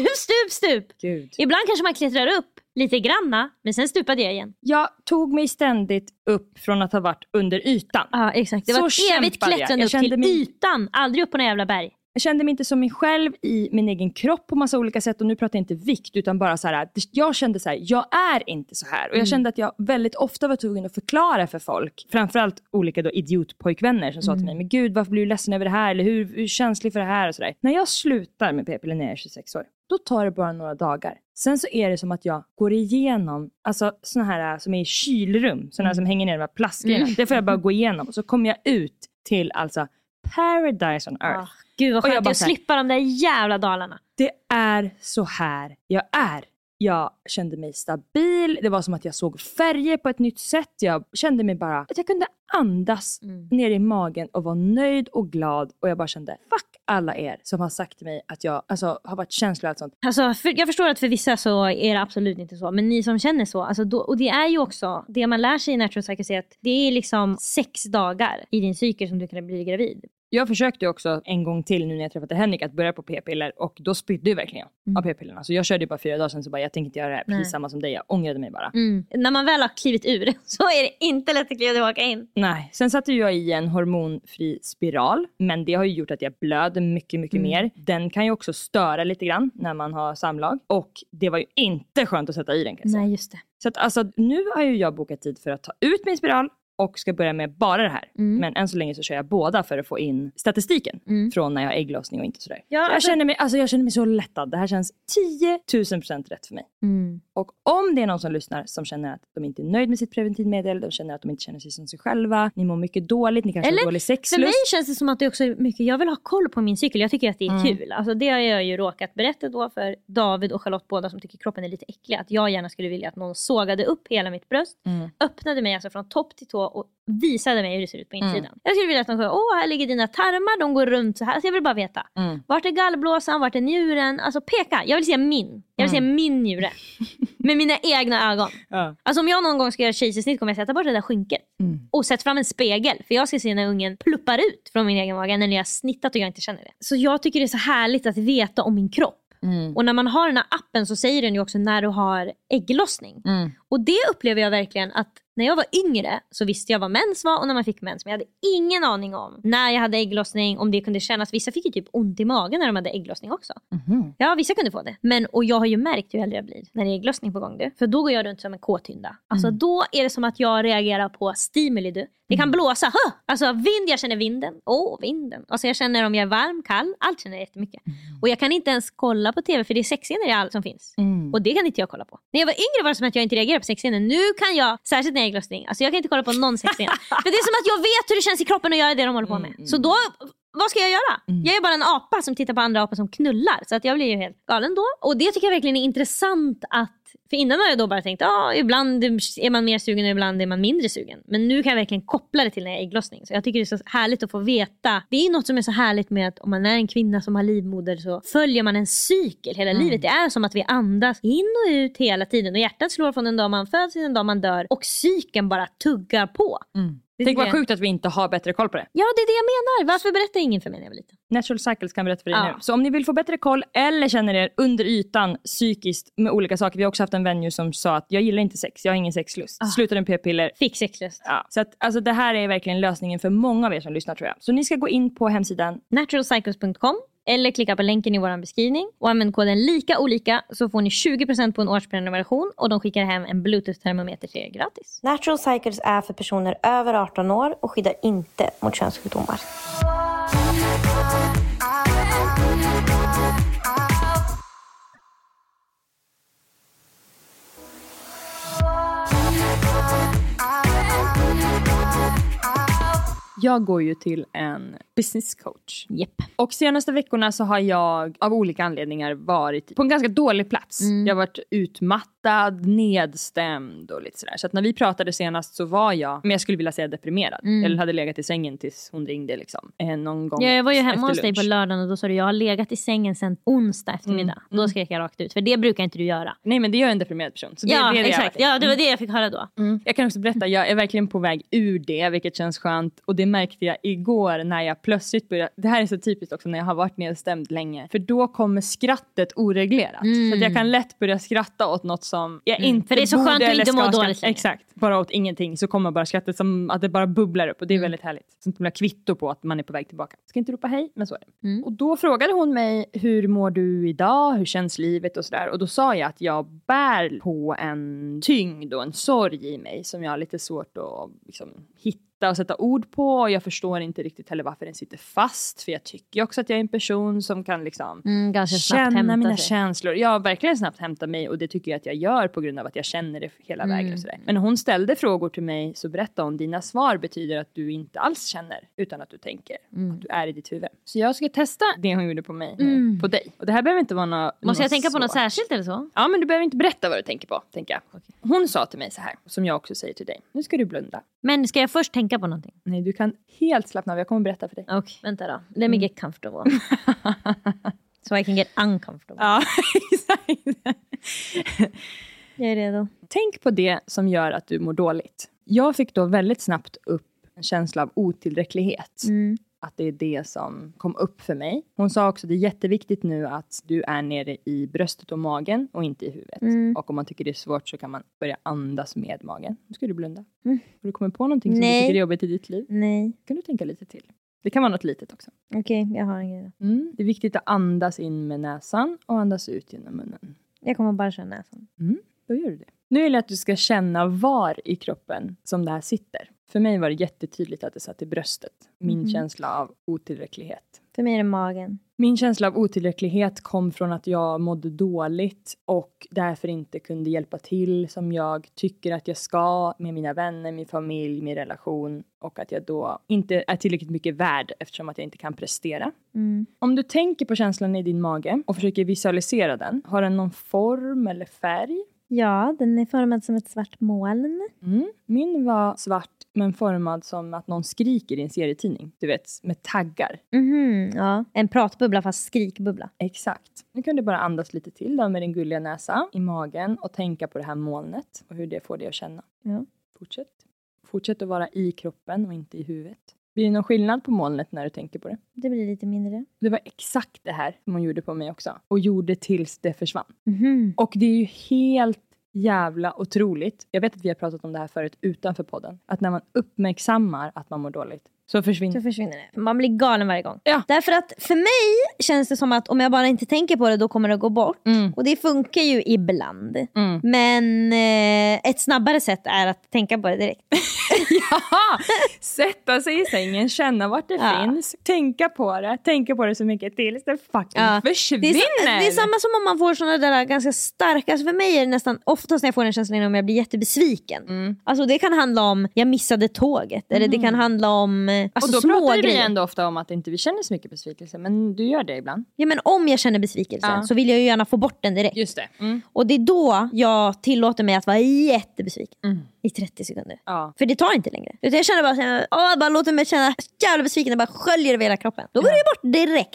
[SPEAKER 3] stup.
[SPEAKER 2] Gud.
[SPEAKER 3] Ibland kanske man klättrar upp lite granna. Men sen stupade jag igen.
[SPEAKER 2] Jag tog mig ständigt upp från att ha varit under ytan.
[SPEAKER 3] Ja, exakt. Det var ett evigt klättrande upp till ytan. Aldrig upp på någon jävla berg.
[SPEAKER 2] Jag kände mig inte som mig själv i min egen kropp på massa olika sätt. Och nu pratar jag inte vikt utan bara så här. Jag kände så här, jag är inte så här. Och jag kände att jag väldigt ofta var tvungen att förklara för folk. Framförallt olika då idiotpojkvänner som sa till mig. Men gud, varför blir du ledsen över det här? Eller hur känslig för det här? Och så där. När jag slutar med p-piller när jag är 26 år. Då tar det bara några dagar. Sen så är det som att jag går igenom, alltså såna här som är i kylrum. Såna här som hänger ner med plastgrejerna. Det får jag bara gå igenom. Och så kommer jag ut till alltså Paradise on Earth.
[SPEAKER 3] Gud vad
[SPEAKER 2] och
[SPEAKER 3] skönt att slippa de där jävla dalarna.
[SPEAKER 2] Det är så här jag är. Jag kände mig stabil. Det var som att jag såg färger på ett nytt sätt. Jag kände mig bara att jag kunde andas ner i magen och vara nöjd och glad. Och jag bara kände, fuck alla er som har sagt till mig att jag har varit känslig och allt sånt.
[SPEAKER 3] Alltså, jag förstår att för vissa så är det absolut inte så. Men ni som känner så, alltså och det är ju också, det man lär sig i Natural Cycles är att det är liksom 6 dagar i din cykel som du kan bli gravid.
[SPEAKER 2] Jag försökte också en gång till nu när jag träffade Henrik att börja på p-piller. Och då spydde jag verkligen av p-pillerna. Så jag körde bara 4 dagar sedan så bara, jag tänkte inte göra det här. Precis samma som dig, jag ångrade mig bara.
[SPEAKER 3] När man väl har klivit ur så är det inte lätt att kliva tillbaka in.
[SPEAKER 2] Nej, sen satte jag i en hormonfri spiral. Men det har ju gjort att jag blöder mycket mer. Den kan ju också störa lite grann när man har samlag. Och det var ju inte skönt att sätta i den kan jag säga.
[SPEAKER 3] Nej, just det.
[SPEAKER 2] Så att alltså nu har ju jag bokat tid för att ta ut min spiral. Och ska börja med bara det här. Men än så länge så kör jag båda för att få in statistiken. Från när jag har ägglossning och inte sådär.
[SPEAKER 3] Ja,
[SPEAKER 2] så jag känner mig så lättad. Det här känns 10,000% rätt för mig. Och om det är någon som lyssnar som känner att de inte är nöjd med sitt preventivmedel. De känner att de inte känner sig som sig själva. Ni mår mycket dåligt. Ni kanske har dålig sexlust.
[SPEAKER 3] För mig känns det som att det också är mycket. Jag vill ha koll på min cykel. Jag tycker att det är kul. Alltså det har jag ju råkat berätta då för David och Charlotte båda som tycker kroppen är lite äcklig. Att jag gärna skulle vilja att någon sågade upp hela mitt bröst. Öppnade mig alltså från topp till tå och visade mig hur det ser ut på insidan. Jag skulle vilja att de säger, här ligger dina tarmar, de går runt så här. Alltså jag vill bara veta. Vart är gallblåsan, vart är njuren? Alltså peka, jag vill se min njure. Med mina egna ögon. Alltså om jag någon gång ska göra kejsarsnitt kommer jag sätta bort det där skynket. Och sätta fram en spegel. För jag ska se när ungen pluppar ut från min egen mage när jag har snittat och jag inte känner det. Så jag tycker det är så härligt att veta om min kropp. Och när man har den här appen så säger den ju också när du har ägglossning. Och det upplever jag verkligen att när jag var yngre så visste jag vad mens var och när man fick mens. Men jag hade ingen aning om när jag hade ägglossning, om det kunde kännas. Vissa fick ju typ ont i magen när de hade ägglossning också. Ja, vissa kunde få det. Och jag har ju märkt hur äldre jag blir när det är ägglossning på gång. För då går jag runt som en kåthynda. Alltså då är det som att jag reagerar på stimuli. Det kan blåsa. Alltså vind, jag känner vinden. Vinden. Alltså jag känner om jag är varm, kall. Allt känner jag jättemycket. Och jag kan inte ens kolla på tv för det är sexscener i allt som finns. Och det kan inte jag kolla på. När jag var yngre var det som att jag inte reagerade på sexscener. Nu kan jag, särskilt när jag är ägglossning. Alltså jag kan inte kolla på någon sexscen. För det är som att jag vet hur det känns i kroppen att göra det de håller på med. Så då, vad ska jag göra? Jag är bara en apa som tittar på andra apor som knullar. Så att jag blir ju helt galen då. Och det tycker jag verkligen är intressant att... För innan har jag då bara tänkt, ibland är man mer sugen och ibland är man mindre sugen. Men nu kan jag verkligen koppla det till när jag är ägglossning. Så jag tycker det är så härligt att få veta. Det är något som är så härligt med att om man är en kvinna som har livmoder så följer man en cykel hela livet. Det är som att vi andas in och ut hela tiden. Och hjärtat slår från den dag man föds till den dag man dör. Och cykeln bara tuggar på.
[SPEAKER 2] Tänk vad sjukt att vi inte har bättre koll på det.
[SPEAKER 3] Ja, det är det jag menar. Varför berättar ingen för mig när jag var liten?
[SPEAKER 2] Natural Cycles kan berätta för dig nu. Så om ni vill få bättre koll eller känner er under ytan psykiskt med olika saker. Vi har också haft en vän som sa att jag gillar inte sex. Jag har ingen sexlust. Slutade med p-piller.
[SPEAKER 3] Fick sexlust.
[SPEAKER 2] Ja, så att, alltså, det här är verkligen lösningen för många av er som lyssnar tror jag. Så ni ska gå in på hemsidan
[SPEAKER 3] naturalcycles.com eller klicka på länken i vår beskrivning och använd koden lika olika så får ni 20% på en årsprenumeration och de skickar hem en Bluetooth-termometer till er gratis.
[SPEAKER 1] Natural Cycles är för personer över 18 år och skyddar inte mot könssjukdomar.
[SPEAKER 2] Jag går ju till en business coach.
[SPEAKER 3] Yep.
[SPEAKER 2] Och senaste veckorna så har jag av olika anledningar varit på en ganska dålig plats. Jag har varit utmattad, nedstämd och lite sådär. Så att när vi pratade senast så var jag, men jag skulle vilja säga deprimerad. Jag hade legat i sängen tills hon ringde liksom. Någon gång.
[SPEAKER 3] Ja, jag var ju hemma hos
[SPEAKER 2] lunch.
[SPEAKER 3] dig på lördagen och då sa du jag har legat i sängen sedan onsdag eftermiddag. Då skrek jag rakt ut, för det brukar inte du göra.
[SPEAKER 2] Nej, men det gör en deprimerad person. Så
[SPEAKER 3] Ja,
[SPEAKER 2] det
[SPEAKER 3] exakt. Ja, det var det jag fick höra då.
[SPEAKER 2] Jag kan också berätta, jag är verkligen på väg ur det, vilket känns skönt. Och det märkte jag igår när jag plötsligt började, det här är så typiskt också när jag har varit nedstämd länge. För då kommer skrattet oreglerat. Så att jag kan lätt börja skratta åt något som jag inte
[SPEAKER 3] för det är så
[SPEAKER 2] borde
[SPEAKER 3] skönt att
[SPEAKER 2] eller
[SPEAKER 3] inte må
[SPEAKER 2] ska
[SPEAKER 3] dåligt
[SPEAKER 2] skratta.
[SPEAKER 3] längre.
[SPEAKER 2] Exakt, bara åt ingenting så kommer bara skrattet som att det bara bubblar upp. Och det är väldigt härligt. Så att det blir kvitto på att man är på väg tillbaka. Ska inte ropa hej, men så är det. Och då frågade hon mig, hur mår du idag? Hur känns livet och sådär? Och då sa jag att jag bär på en tyngd och en sorg i mig som jag har lite svårt att liksom hitta och sätta ord på. Och jag förstår inte riktigt heller varför den sitter fast. För jag tycker också att jag är en person som kan liksom
[SPEAKER 3] ganska snabbt
[SPEAKER 2] känna mina
[SPEAKER 3] sig.
[SPEAKER 2] känslor. Jag verkligen snabbt hämta mig och det tycker jag att jag gör på grund av att jag känner det hela vägen. Och sådär. Men när hon ställde frågor till mig så berättade hon, dina svar betyder att du inte alls känner utan att du tänker. Att du är i ditt huvud. Så jag ska testa det hon gjorde på mig nu, på dig. Och det här behöver inte vara
[SPEAKER 3] Måste jag tänka på något särskilt eller så?
[SPEAKER 2] Ja, men du behöver inte berätta vad du tänker på, tänker jag. Okay. Hon sa till mig så här, som jag också säger till dig. Nu ska du blunda.
[SPEAKER 3] Men ska jag först tänka på någonting?
[SPEAKER 2] Nej, du kan helt slappna av. Jag kommer berätta för dig.
[SPEAKER 3] Okej, vänta då. Let me get comfortable. So I can get uncomfortable.
[SPEAKER 2] Ja, exakt.
[SPEAKER 3] Jag är redo.
[SPEAKER 2] Tänk på det som gör att du mår dåligt. Jag fick då väldigt snabbt upp en känsla av otillräcklighet. Att det är det som kom upp för mig. Hon sa också att det är jätteviktigt nu att du är nere i bröstet och magen och inte i huvudet. Och om man tycker det är svårt så kan man börja andas med magen. Nu ska du blunda. Har du kommit på någonting som du tycker är jobbigt i ditt liv?
[SPEAKER 3] Nej.
[SPEAKER 2] Kan du tänka lite till? Det kan vara något litet också.
[SPEAKER 3] Okej, jag har en grej.
[SPEAKER 2] Det är viktigt att andas in med näsan och andas ut genom munnen.
[SPEAKER 3] Jag kommer bara känna näsan.
[SPEAKER 2] Då gör du det. Nu är det att du ska känna var i kroppen som det här sitter. För mig var det jättetydligt att det satt i bröstet. Min känsla av otillräcklighet.
[SPEAKER 3] För mig är det magen.
[SPEAKER 2] Min känsla av otillräcklighet kom från att jag mådde dåligt och därför inte kunde hjälpa till som jag tycker att jag ska med mina vänner, min familj, min relation. Och att jag då inte är tillräckligt mycket värd eftersom att jag inte kan prestera. Om du tänker på känslan i din mage och försöker visualisera den. Har den någon form eller färg?
[SPEAKER 3] Ja, den är formad som ett svart moln.
[SPEAKER 2] Min var svart men formad som att någon skriker i en serietidning. Du vet, med taggar.
[SPEAKER 3] Ja, en pratbubbla fast skrikbubbla.
[SPEAKER 2] Exakt. Nu kan du bara andas lite till då med din gulliga näsa i magen. Och tänka på det här molnet och hur det får dig att känna.
[SPEAKER 3] Ja.
[SPEAKER 2] Fortsätt att vara i kroppen och inte i huvudet. Blir det någon skillnad på molnet när du tänker på det?
[SPEAKER 3] Det blir lite mindre.
[SPEAKER 2] Det var exakt det här som hon gjorde på mig också. Och gjorde tills det försvann. Och det är ju helt jävla otroligt. Jag vet att vi har pratat om det här förut utanför podden. Att när man uppmärksammar att man mår dåligt så försvinner
[SPEAKER 3] det. Man blir galen varje gång.
[SPEAKER 2] Ja.
[SPEAKER 3] Därför att för mig känns det som att om jag bara inte tänker på det då kommer det gå bort. Och det funkar ju ibland. Men ett snabbare sätt är att tänka på det direkt.
[SPEAKER 2] Ja, sätta sig i sängen, känna vart det finns, tänka på det så mycket tills det fucking försvinner.
[SPEAKER 3] Det är samma som om man får såna där ganska starka, alltså för mig är det nästan oftast när jag får den känslan om jag blir jättebesviken. Alltså det kan handla om jag missade tåget eller det kan handla om alltså
[SPEAKER 2] och då
[SPEAKER 3] små
[SPEAKER 2] pratar
[SPEAKER 3] grejer.
[SPEAKER 2] vi ändå ofta om att inte vi känner så mycket besvikelse, men du gör det ibland.
[SPEAKER 3] Ja, men om jag känner besvikelse så vill jag ju gärna få bort den direkt.
[SPEAKER 2] Just det.
[SPEAKER 3] Och det är då jag tillåter mig att vara jättebesviken i 30 sekunder. För det tar inte längre. Utan jag känner bara låter mig känna jävla besviken och bara sköljer över hela kroppen. Då går det bort direkt.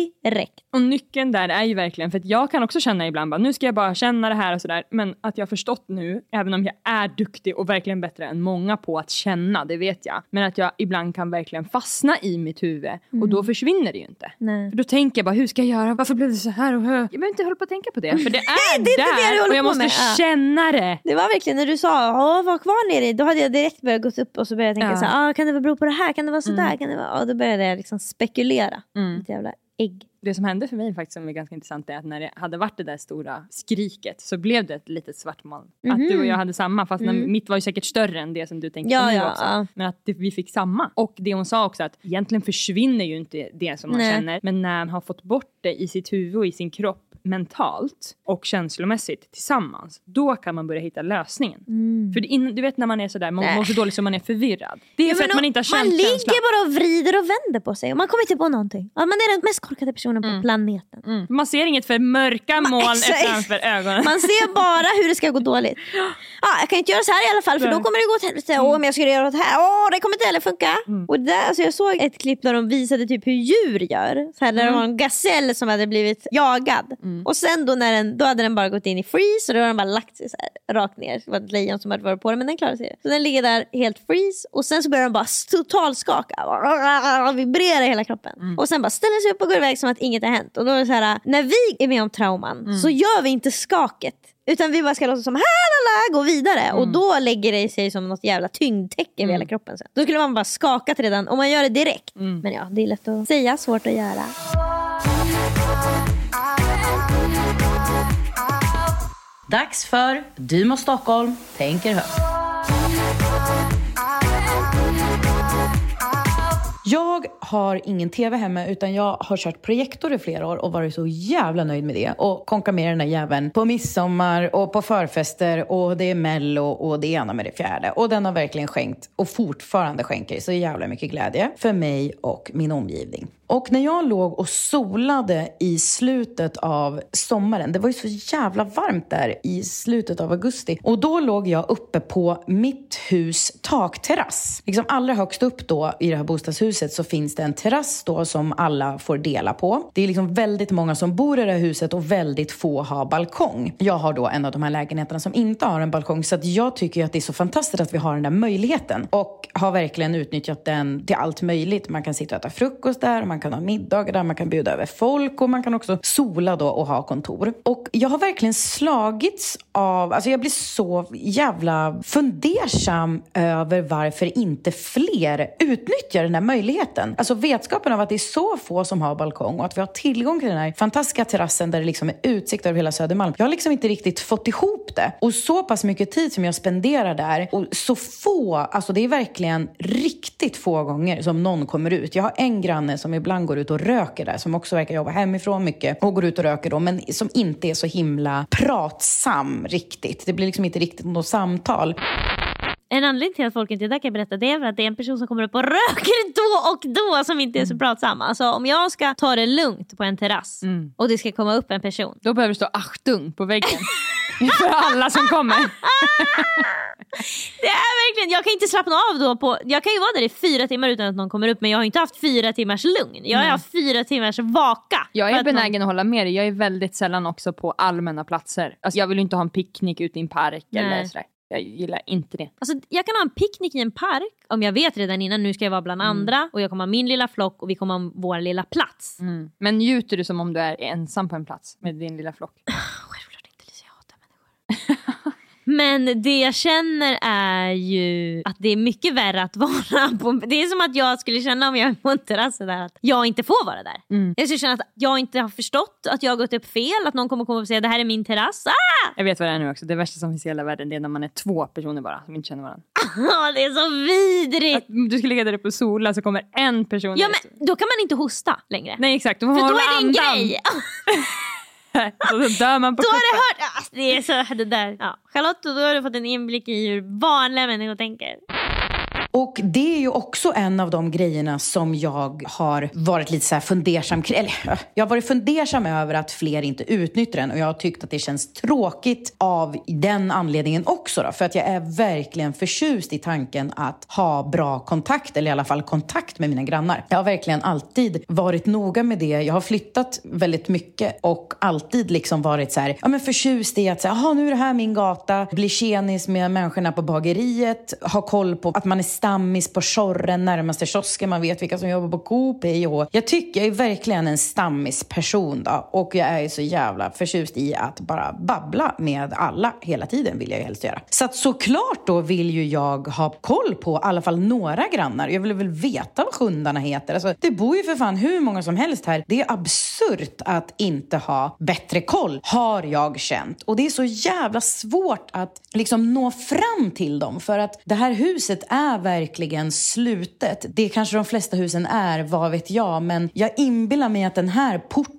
[SPEAKER 3] Och
[SPEAKER 2] nyckeln där är ju verkligen, för att jag kan också känna ibland bara, nu ska jag bara känna det här och sådär, men att jag har förstått nu, även om jag är duktig och verkligen bättre än många på att känna, det vet jag, men att jag ibland kan verkligen fastna i mitt huvud och då försvinner det ju inte. För då tänker jag bara, hur ska jag göra? Varför blev det så här? Jag behöver inte hålla på att tänka på det, för det är
[SPEAKER 3] det är
[SPEAKER 2] där och jag måste känna det.
[SPEAKER 3] Det var verkligen när du sa, var kvar nere, då hade jag direkt börjat gå upp och så började jag tänka så här, kan det vara bero på det här? Kan det vara sådär? Kan det vara? Och då började jag liksom spekulera. Ett jävla ägg.
[SPEAKER 2] Det som hände för mig faktiskt som är ganska intressant är att när det hade varit det där stora skriket så blev det ett litet svart moln. Att du och jag hade samma, fast mitt var ju säkert större än det som du tänkte på nu också. Men att vi fick samma. Och det hon sa också att egentligen försvinner ju inte det som man känner. Men när man har fått bort det i sitt huvud och i sin kropp mentalt och känslomässigt tillsammans, då kan man börja hitta lösningen. För du vet när man är sådär, man mår så dåligt så man är förvirrad. Det är för att man inte har känt
[SPEAKER 3] man
[SPEAKER 2] känslan.
[SPEAKER 3] ligger bara och vrider och vänder på sig och man kommer inte på någonting. Man är den mest korkade personen på planeten.
[SPEAKER 2] Man ser inget för mörka moln framför ögonen.
[SPEAKER 3] Man ser bara hur det ska gå dåligt. Jag kan inte göra så här i alla fall, för då kommer det gå åt helvete. Om jag skulle göra det här, det kommer inte heller funka. Och där, alltså jag såg ett klipp där de visade typ hur djur gör. Så här, där det var en gasell som hade blivit jagad. Och sen då hade den bara gått in i freeze. Och då hade den bara lagt sig så här, rakt ner. Det var ett lejon som hade varit på den, men den klarade sig. Så den ligger där helt freeze. Och sen så börjar den bara totalskaka. Vibrera i hela kroppen. Och sen bara ställer sig upp och går iväg som att inget har hänt. Och då är det så här, när vi är med om trauman så gör vi inte skaket. Utan vi bara ska låta som gå vidare. Och då lägger det sig som något jävla tyngdtäcke vid hela kroppen sen. Då skulle man bara skakat redan om man gör det direkt. Men ja, det är lätt att säga, svårt att göra.
[SPEAKER 4] Dags för Du må Stockholm tänker högt. Jag har ingen tv hemma utan jag har kört projektor i flera år och varit så jävla nöjd med det. Och konkar med den här jäveln på midsommar och på förfester och det är mello och det ena med det fjärde. Och den har verkligen skänkt och fortfarande skänker så jävla mycket glädje för mig och min omgivning. Och när jag låg och solade i slutet av sommaren, det var ju så jävla varmt där i slutet av augusti. Och då låg jag uppe på mitt hus takterrass. Liksom allra högst upp då i det här bostadshuset så finns det en terrass då som alla får dela på. Det är liksom väldigt många som bor i det här huset och väldigt få har balkong. Jag har då en av de här lägenheterna som inte har en balkong, så att jag tycker att det är så fantastiskt att vi har den där möjligheten. Och har verkligen utnyttjat den till allt möjligt. Man kan sitta och äta frukost där, man kan ha middagar där, man kan bjuda över folk och man kan också sola då och ha kontor. Och jag har verkligen slagits av, alltså jag blir så jävla fundersam över varför inte fler utnyttjar den här möjligheten. Alltså vetskapen av att det är så få som har balkong och att vi har tillgång till den här fantastiska terrassen där det liksom är utsikt över hela Södermalm. Jag har liksom inte riktigt fått ihop det. Och så pass mycket tid som jag spenderar där och så få, alltså det är verkligen riktigt få gånger som någon kommer ut. Jag har en granne som ibland går ut och röker där, som också verkar jobba hemifrån mycket och går ut och röker då, men som inte är så himla pratsam riktigt. Det blir liksom inte riktigt något samtal.
[SPEAKER 3] En anledning till att folk inte där kan berätta det är för att det är en person som kommer upp och röker då och då som inte är så pratsam. Alltså om jag ska ta det lugnt på en terrass och det ska komma upp en person,
[SPEAKER 2] då behöver det stå Achtung på väggen. För alla som kommer.
[SPEAKER 3] Det är verkligen, jag kan inte slappna av då på, jag kan ju vara där i 4 timmar utan att någon kommer upp, men jag har inte haft 4 timmars lugn. Jag har haft 4 timmars vaka.
[SPEAKER 2] Jag är benägen att hålla med dig. Jag är väldigt sällan också på allmänna platser. Alltså jag vill ju inte ha en picknick ute i en park eller sådär. Jag gillar inte det.
[SPEAKER 3] Alltså, jag kan ha en picknick i en park om jag vet redan innan, nu ska jag vara bland andra och jag kommer ha min lilla flock och vi kommer ha vår lilla plats.
[SPEAKER 2] Men njuter du som om du är ensam på en plats med din lilla flock?
[SPEAKER 3] Självklart inte, Lisa, jag hatar människor. Men det jag känner är ju att det är mycket värre att vara på. Det är som att jag skulle känna om jag är på en terrass där att jag inte får vara där. Jag skulle känna att jag inte har förstått att jag har gått upp fel, att någon kommer komma och säga det här är min terrass.
[SPEAKER 2] Jag vet vad det är nu också. Det värsta som finns i hela världen, det är när man är 2 personer bara som inte känner varandra.
[SPEAKER 3] Det är så vidrigt.
[SPEAKER 2] Att du ska ligga där uppe på sola så kommer en person.
[SPEAKER 3] Ja, men då kan man inte hosta längre.
[SPEAKER 2] Nej, exakt.
[SPEAKER 3] För då är det en grej.
[SPEAKER 2] Så dör man på
[SPEAKER 3] då har det hört. Alltså, det är så det där. Ja. Charlotte, då har du fått en inblick i hur vanliga människor tänker.
[SPEAKER 4] Och det är ju också en av de grejerna som jag har varit lite så här fundersam, eller jag har varit fundersam över att fler inte utnyttjar den, och jag har tyckt att det känns tråkigt av den anledningen också då, för att jag är verkligen förtjust i tanken att ha bra kontakt, eller i alla fall kontakt med mina grannar. Jag har verkligen alltid varit noga med det. Jag har flyttat väldigt mycket och alltid liksom varit så här, ja men förtjust i att säga, jaha, nu är det här min gata, bli tjenis med människorna på bageriet, ha koll på att man är stammis på Tjorren, närmaste kiosken, man vet vilka som jobbar på Coop. Jag tycker jag är verkligen en stammisperson då, och jag är så jävla förtjust i att bara babbla med alla hela tiden, vill jag ju helst göra. Så att såklart då vill ju jag ha koll på i alla fall några grannar. Jag vill väl veta vad hundarna heter. Alltså, det bor ju för fan hur många som helst här. Det är absurt att inte ha bättre koll, har jag känt. Och det är så jävla svårt att liksom nå fram till dem, för att det här huset är verkligen slutet. Det kanske de flesta husen är, vad vet jag, men jag inbillar mig att den här porten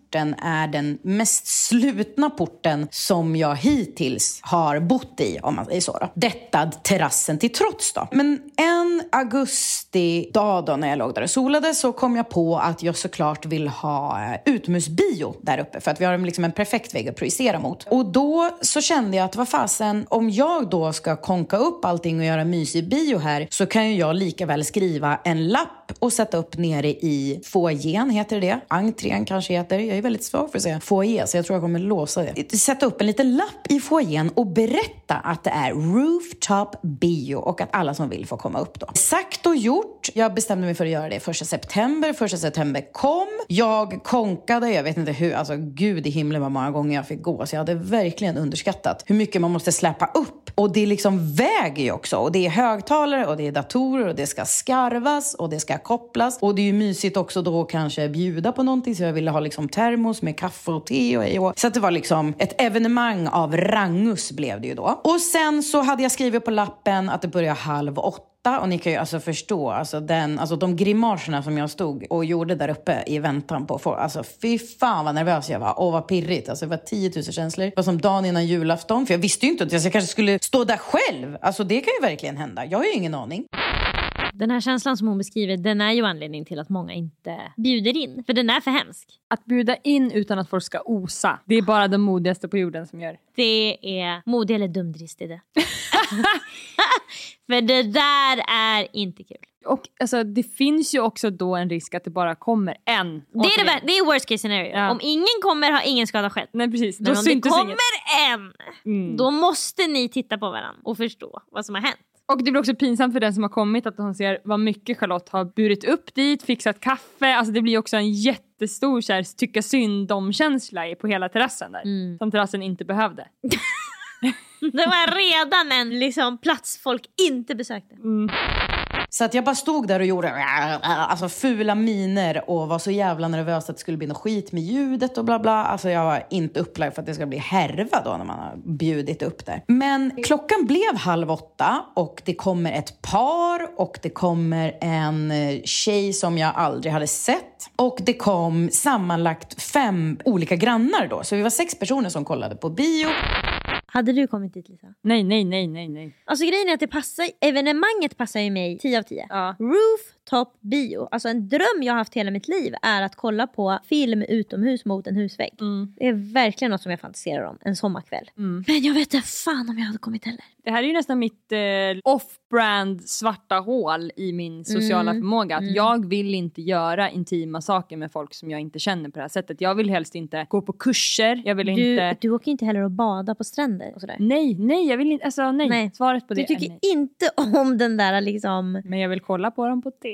[SPEAKER 4] porten är den mest slutna porten som jag hittills har bott i, om man säger så då. Detta terrassen till trots då. Men en augustidag då när jag låg där och solade så kom jag på att jag såklart vill ha utomhusbio där uppe. För att vi har liksom en perfekt vägg att projicera mot. Och då så kände jag att vad fasen, om jag då ska konka upp allting och göra mysig bio här, så kan ju jag lika väl skriva en lapp och sätta upp nere i foajén, heter det. Entrén kanske heter. Jag är väldigt svag för att säga foajé, så jag tror jag kommer låsa det. Sätta upp en liten lapp i foajén och berätta att det är rooftop bio och att alla som vill får komma upp då. Sagt och gjort. Jag bestämde mig för att göra det 1 september. 1 september kom. Jag konkade, jag vet inte hur, alltså gud i himlen vad många gånger jag fick gå. Så jag hade verkligen underskattat hur mycket man måste släppa upp. Och det liksom väger ju också. Och det är högtalare och det är datorer och det ska skarvas och det ska kopplas. Och det är ju mysigt också då kanske bjuda på någonting. Så jag ville ha liksom termos med kaffe och te och hej och. Så att det var liksom ett evenemang av rangus blev det ju då. Och sen så hade jag skrivit på lappen att det börjar 7:30. Och ni kan ju alltså förstå alltså de grimaserna som jag stod och gjorde där uppe i väntan på folk. Alltså fy fan vad nervös jag var och vad pirrigt. Alltså det var 10 000 känslor. Det var som dagen innan julafton. För jag visste ju inte att jag kanske skulle stå där själv. Alltså det kan ju verkligen hända. Jag har ju ingen aning.
[SPEAKER 3] Den här känslan som hon beskriver, den är ju anledning till att många inte bjuder in. För den är för hemsk.
[SPEAKER 2] Att bjuda in utan att folk ska osa, det är bara de modigaste på jorden som gör.
[SPEAKER 3] Det är modig eller dumdrist i det. För det där är inte kul.
[SPEAKER 2] Och alltså, det finns ju också då en risk att det bara kommer en.
[SPEAKER 3] Det är worst case scenario. Ja. Om ingen kommer har ingen skada skett.
[SPEAKER 2] Nej, precis.
[SPEAKER 3] Men om det kommer en, då måste ni titta på varandra och förstå vad som har hänt.
[SPEAKER 2] Och det blir också pinsamt för den som har kommit att hon ser vad mycket Charlotte har burit upp dit, fixat kaffe. Alltså det blir också en jättestor så här, tycka synd om känsla på hela terrassen där. Som terrassen inte behövde.
[SPEAKER 3] Det var redan en liksom, plats folk inte besökte.
[SPEAKER 4] Så att jag bara stod där och gjorde alltså fula miner och var så jävla nervös att det skulle bli något skit med ljudet och bla bla. Alltså jag var inte upplagd för att det ska bli härva då när man har bjudit upp där. Men klockan blev 7:30 och det kommer ett par och det kommer en tjej som jag aldrig hade sett. Och det kom sammanlagt 5 olika grannar då. Så vi var 6 personer som kollade på bio.
[SPEAKER 3] Hade du kommit dit, Lisa?
[SPEAKER 2] Nej.
[SPEAKER 3] Alltså grejen är att evenemanget passar ju mig 10 av 10.
[SPEAKER 2] Ja.
[SPEAKER 3] Rooftop bio. Alltså en dröm jag har haft hela mitt liv är att kolla på film utomhus mot en husvägg. Det är verkligen något som jag fantiserar om. En sommarkväll. Men jag vet inte fan om jag hade kommit heller.
[SPEAKER 2] Det här är ju nästan mitt off-brand svarta hål i min sociala förmåga. Att jag vill inte göra intima saker med folk som jag inte känner på det här sättet. Jag vill helst inte gå på kurser. Jag vill inte...
[SPEAKER 3] Du åker inte heller att bada på stränder och sådär.
[SPEAKER 2] Nej, jag vill inte. Alltså nej. Svaret på det.
[SPEAKER 3] Du tycker inte om den där liksom...
[SPEAKER 2] Men jag vill kolla på dem på te.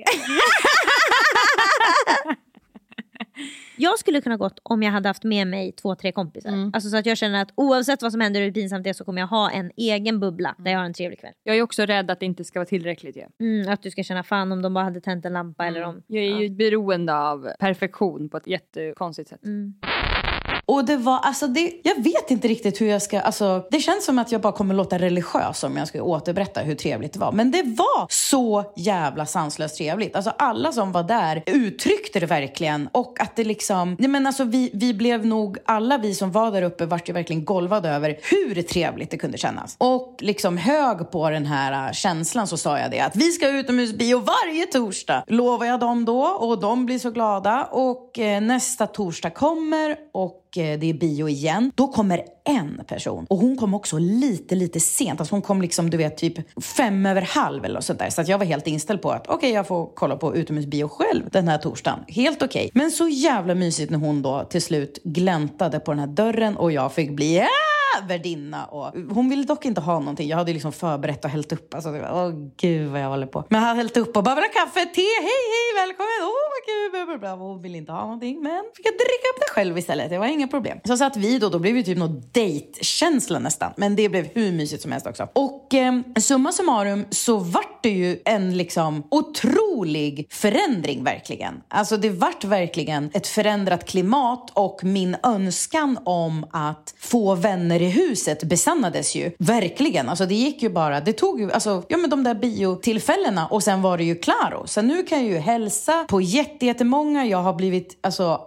[SPEAKER 3] Jag skulle kunna gått om jag hade haft med mig 2-3 kompisar. Alltså så att jag känner att oavsett vad som händer hur pinsamt det är så kommer jag ha en egen bubbla där jag har en trevlig kväll.
[SPEAKER 2] Jag är också rädd att det inte ska vara tillräckligt. Ja.
[SPEAKER 3] Att du ska känna fan om de bara hade tänt en lampa eller om...
[SPEAKER 2] Jag är ju beroende av perfektion på ett jättekonstigt sätt.
[SPEAKER 4] Och det var, alltså jag vet inte riktigt hur jag ska, alltså det känns som att jag bara kommer låta religiös om jag ska återberätta hur trevligt det var. Men det var så jävla sanslöst trevligt. Alltså alla som var där uttryckte det verkligen. Och att det liksom, nej men alltså vi blev nog, alla vi som var där uppe vart ju verkligen golvade över hur trevligt det kunde kännas. Och liksom hög på den här känslan så sa jag det, att vi ska utomhusbio varje torsdag. Lovar jag dem då och de blir så glada. Och nästa torsdag kommer och det är bio igen. Då kommer en person. Och hon kom också lite sent. Alltså hon kom liksom, du vet, typ 5:05 eller sånt där. Så att jag var helt inställd på att okej, jag får kolla på utomhusbio själv den här torsdagen. Helt okej. Men så jävla mysigt när hon då till slut gläntade på den här dörren och jag fick bli värdinna. Och hon ville dock inte ha någonting. Jag hade liksom förberett och hällt upp. Alltså, gud vad jag håller på. Men jag hade hällt upp och bara, kaffe, te, hej, välkommen. Vad kul. Hon ville inte ha någonting. Men fick jag dricka upp det själv istället. Det var inga problem. Så satt vi då blev det typ något date-känsla nästan. Men det blev hur mysigt som helst också. Och summa summarum så vart det ju en liksom otrolig förändring verkligen. Alltså det vart verkligen ett förändrat klimat och min önskan om att få vänner i huset besannades ju. Verkligen. Alltså det gick ju bara. Det tog ju, alltså, men de där biotillfällena och sen var det ju klaro. Så nu kan jag ju hälsa på jättemånga. Jag har blivit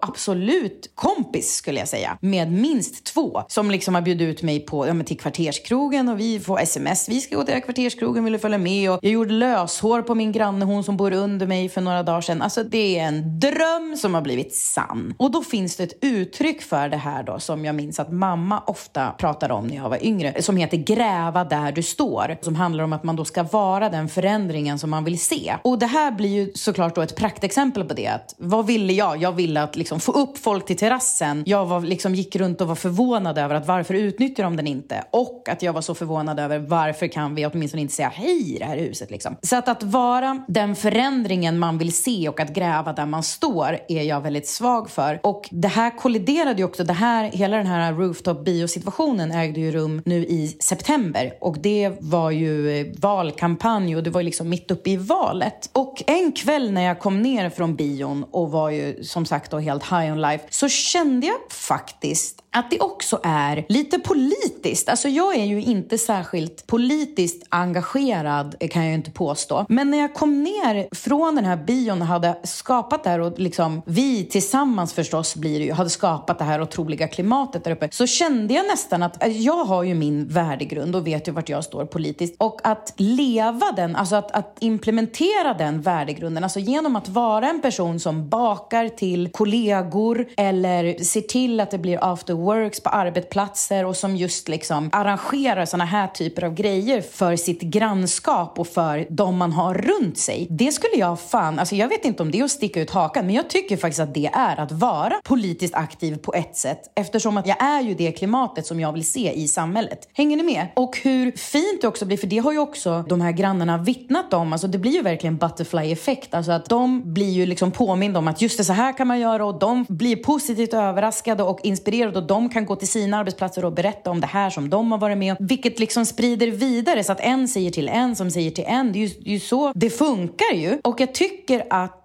[SPEAKER 4] absolut kompis skulle jag säga. Med minst 2 som liksom har bjudit ut mig på, till kvarterskrogen och vi får sms. Vi ska gå till kvarterskrogen, vill du följa med? Och jag gjorde löshår på min granne, hon som bor under mig för några dagar sedan. Alltså det är en dröm som har blivit sann. Och då finns det ett uttryck för det här då som jag minns att mamma ofta pratade om när jag var yngre. Som heter gräva där du står. Som handlar om att man då ska vara den förändringen som man vill se. Och det här blir ju såklart då ett praktexempel på det. Att, vad ville jag? Jag ville att liksom få upp folk till terrassen. Jag gick runt och var förvånad över att varför utnyttjar de den inte? Och att jag var så förvånad över varför kan vi åtminstone inte säga hej i det här huset liksom. Så att vara den förändringen man vill se och att gräva där man står är jag väldigt svag för. Och det här kolliderade ju också, hela den här rooftop biosituationen ägde ju rum nu i september. Och det var ju valkampanj och det var ju liksom mitt uppe i valet. Och en kväll när jag kom ner från bion och var ju som sagt då helt high on life så kände jag faktiskt att det också är lite politiskt. Alltså jag är ju inte särskilt politiskt engagerad kan jag ju inte påstå. Men när jag kom ner från den här bion och hade skapat det här och liksom vi tillsammans förstås hade skapat det här otroliga klimatet där uppe. Så kände jag nästan att jag har ju min värdegrund och vet ju vart jag står politiskt. Och att leva den, alltså att implementera den värdegrunden. Alltså genom att vara en person som bakar till kollegor eller ser till att det blir after works på arbetsplatser och som just liksom arrangerar såna här typer av grejer för sitt grannskap och för de man har runt sig. Det skulle jag alltså jag vet inte om det är att sticka ut hakan, men jag tycker faktiskt att det är att vara politiskt aktiv på ett sätt, eftersom att jag är ju det klimatet som jag vill se i samhället. Hänger ni med? Och hur fint det också blir, för det har ju också de här grannarna vittnat om, alltså det blir ju verkligen butterfly-effekt, alltså att de blir ju liksom påminda om att just det, så här kan man göra och de blir positivt överraskade och inspirerade och de kan gå till sina arbetsplatser och berätta om det här som de har varit med om, vilket liksom sprider vidare så att en säger till en som säger till en. Det är ju så det funkar ju. Och jag tycker att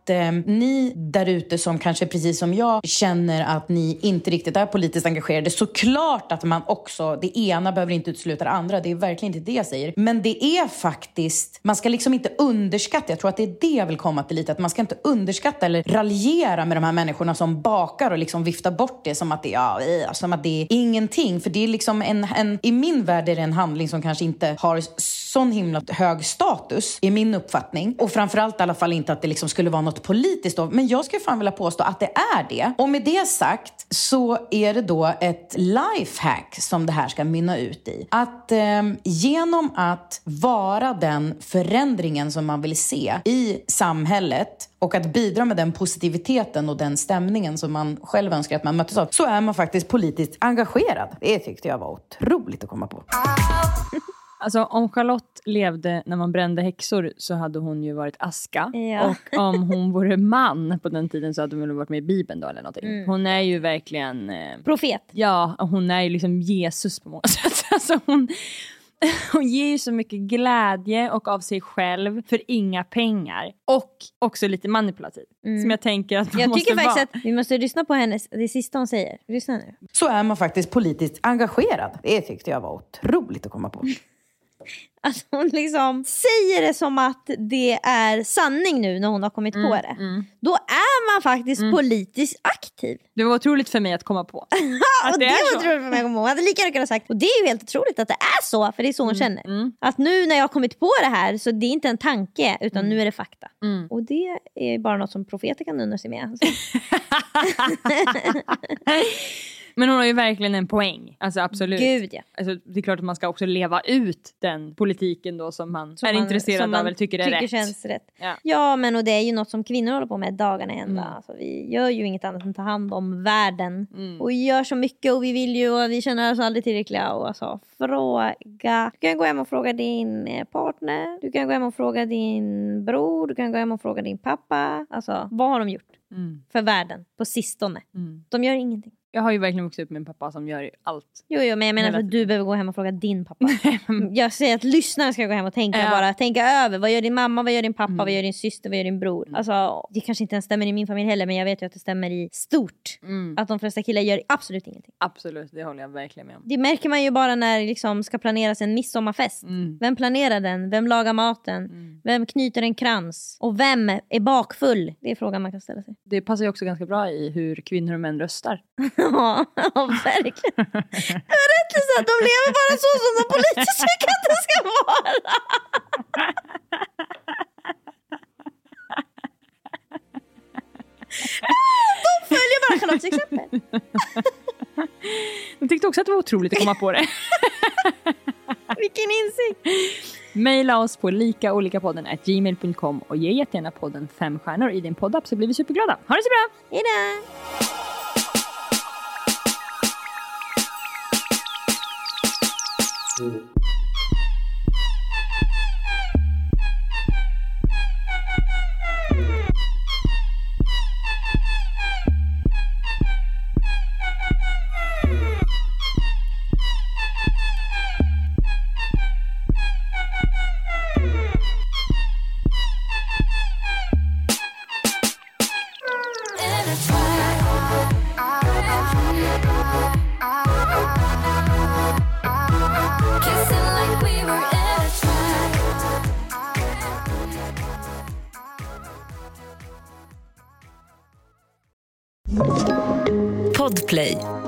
[SPEAKER 4] ni där ute som kanske precis som jag känner att ni inte riktigt är politiskt engagerade, såklart att man också, det ena behöver inte utesluta det andra, det är verkligen inte det jag säger, men det är faktiskt, man ska liksom inte underskatta, jag tror att det är det jag vill komma till lite, att man ska inte underskatta eller raljera med de här människorna som bakar och liksom viftar bort det som att det är, som att det är ingenting, för det är liksom i min värld är det en handling som kanske inte har sån himla hög status i min uppfattning, och framförallt i alla fall inte att det liksom skulle vara något politiskt då. Men jag skulle fan vilja påstå att det är det. Och med det sagt så är det då ett lifehack som det här ska mynna ut i. Att genom att vara den förändringen som man vill se i samhället och att bidra med den positiviteten och den stämningen som man själv önskar att man möttes av, så är man faktiskt politiskt engagerad. Det tyckte jag var otroligt att komma på.
[SPEAKER 2] Alltså om Charlotte levde när man brände häxor så hade hon ju varit aska. Ja. Och om hon vore man på den tiden så hade hon väl varit med i Bibeln då eller någonting. Mm. Hon är ju verkligen...
[SPEAKER 3] profet.
[SPEAKER 2] Ja, hon är ju liksom Jesus på många sätt. Alltså hon ger ju så mycket glädje och av sig själv för inga pengar. Och också lite manipulativ. Som jag tänker att man måste vara. Jag tycker faktiskt att
[SPEAKER 3] vi måste lyssna på hennes, det sista hon säger. Lyssna nu.
[SPEAKER 4] Så är man faktiskt politiskt engagerad. Det tyckte jag var otroligt att komma på.
[SPEAKER 3] Alltså hon liksom säger det som att det är sanning nu när hon har kommit på det. Då är man faktiskt politiskt aktiv.
[SPEAKER 2] Det var otroligt för mig att komma på. Att
[SPEAKER 3] och det var otroligt för mig att komma på. Jag hade lika gärna kunnat sagt. Och det är ju helt otroligt att det är så. För det är så hon känner. Att nu när jag har kommit på det här så det är inte en tanke utan nu är det fakta. Och det är bara något som profeter kan undra sig med.
[SPEAKER 2] Men hon har ju verkligen en poäng. Alltså absolut.
[SPEAKER 3] Gud, ja.
[SPEAKER 2] Alltså, det är klart att man ska också leva ut den politiken då som man är intresserad av eller tycker är rätt.
[SPEAKER 3] Känns rätt. Ja, men och det är ju något som kvinnor håller på med dagarna ända. Alltså, vi gör ju inget annat än att ta hand om världen. Och vi gör så mycket och vi vill ju och vi känner oss aldrig tillräckliga. Och alltså, fråga. Du kan gå hem och fråga din partner. Du kan gå hem och fråga din bror. Du kan gå hem och fråga din pappa. Alltså, vad har de gjort för världen på sistone? De gör ingenting.
[SPEAKER 2] Jag har ju verkligen vuxit upp med en pappa som gör allt.
[SPEAKER 3] Jo, men jag menar att du behöver gå hem och fråga din pappa. Jag säger att lyssnarna ska gå hem och tänka över. Vad gör din mamma, vad gör din pappa, vad gör din syster, vad gör din bror? Alltså, det kanske inte ens stämmer i min familj heller, men jag vet ju att det stämmer i stort. Att de flesta killar gör absolut ingenting.
[SPEAKER 2] Absolut, det håller jag verkligen med om.
[SPEAKER 3] Det märker man ju bara när det liksom ska planeras en midsommarfest. Vem planerar den? Vem lagar maten? Vem knyter en krans? Och vem är bakfull? Det är frågan man kan ställa sig.
[SPEAKER 2] Det passar ju också ganska bra i hur kvinnor och män röstar.
[SPEAKER 3] Ja, verkligen. Det är rätt så att de lever bara så som de politiker tycker att det ska vara. De följer bara Charlottes exempel.
[SPEAKER 2] De tyckte också att det var otroligt att komma på det.
[SPEAKER 3] Vilken insikt.
[SPEAKER 2] Maila oss på likaolikapodden@gmail.com och ge jättegärna podden 5 stjärnor i din poddapp, så blir vi superglada. Ha det så bra!
[SPEAKER 3] Hejdå!
[SPEAKER 5] Podplay.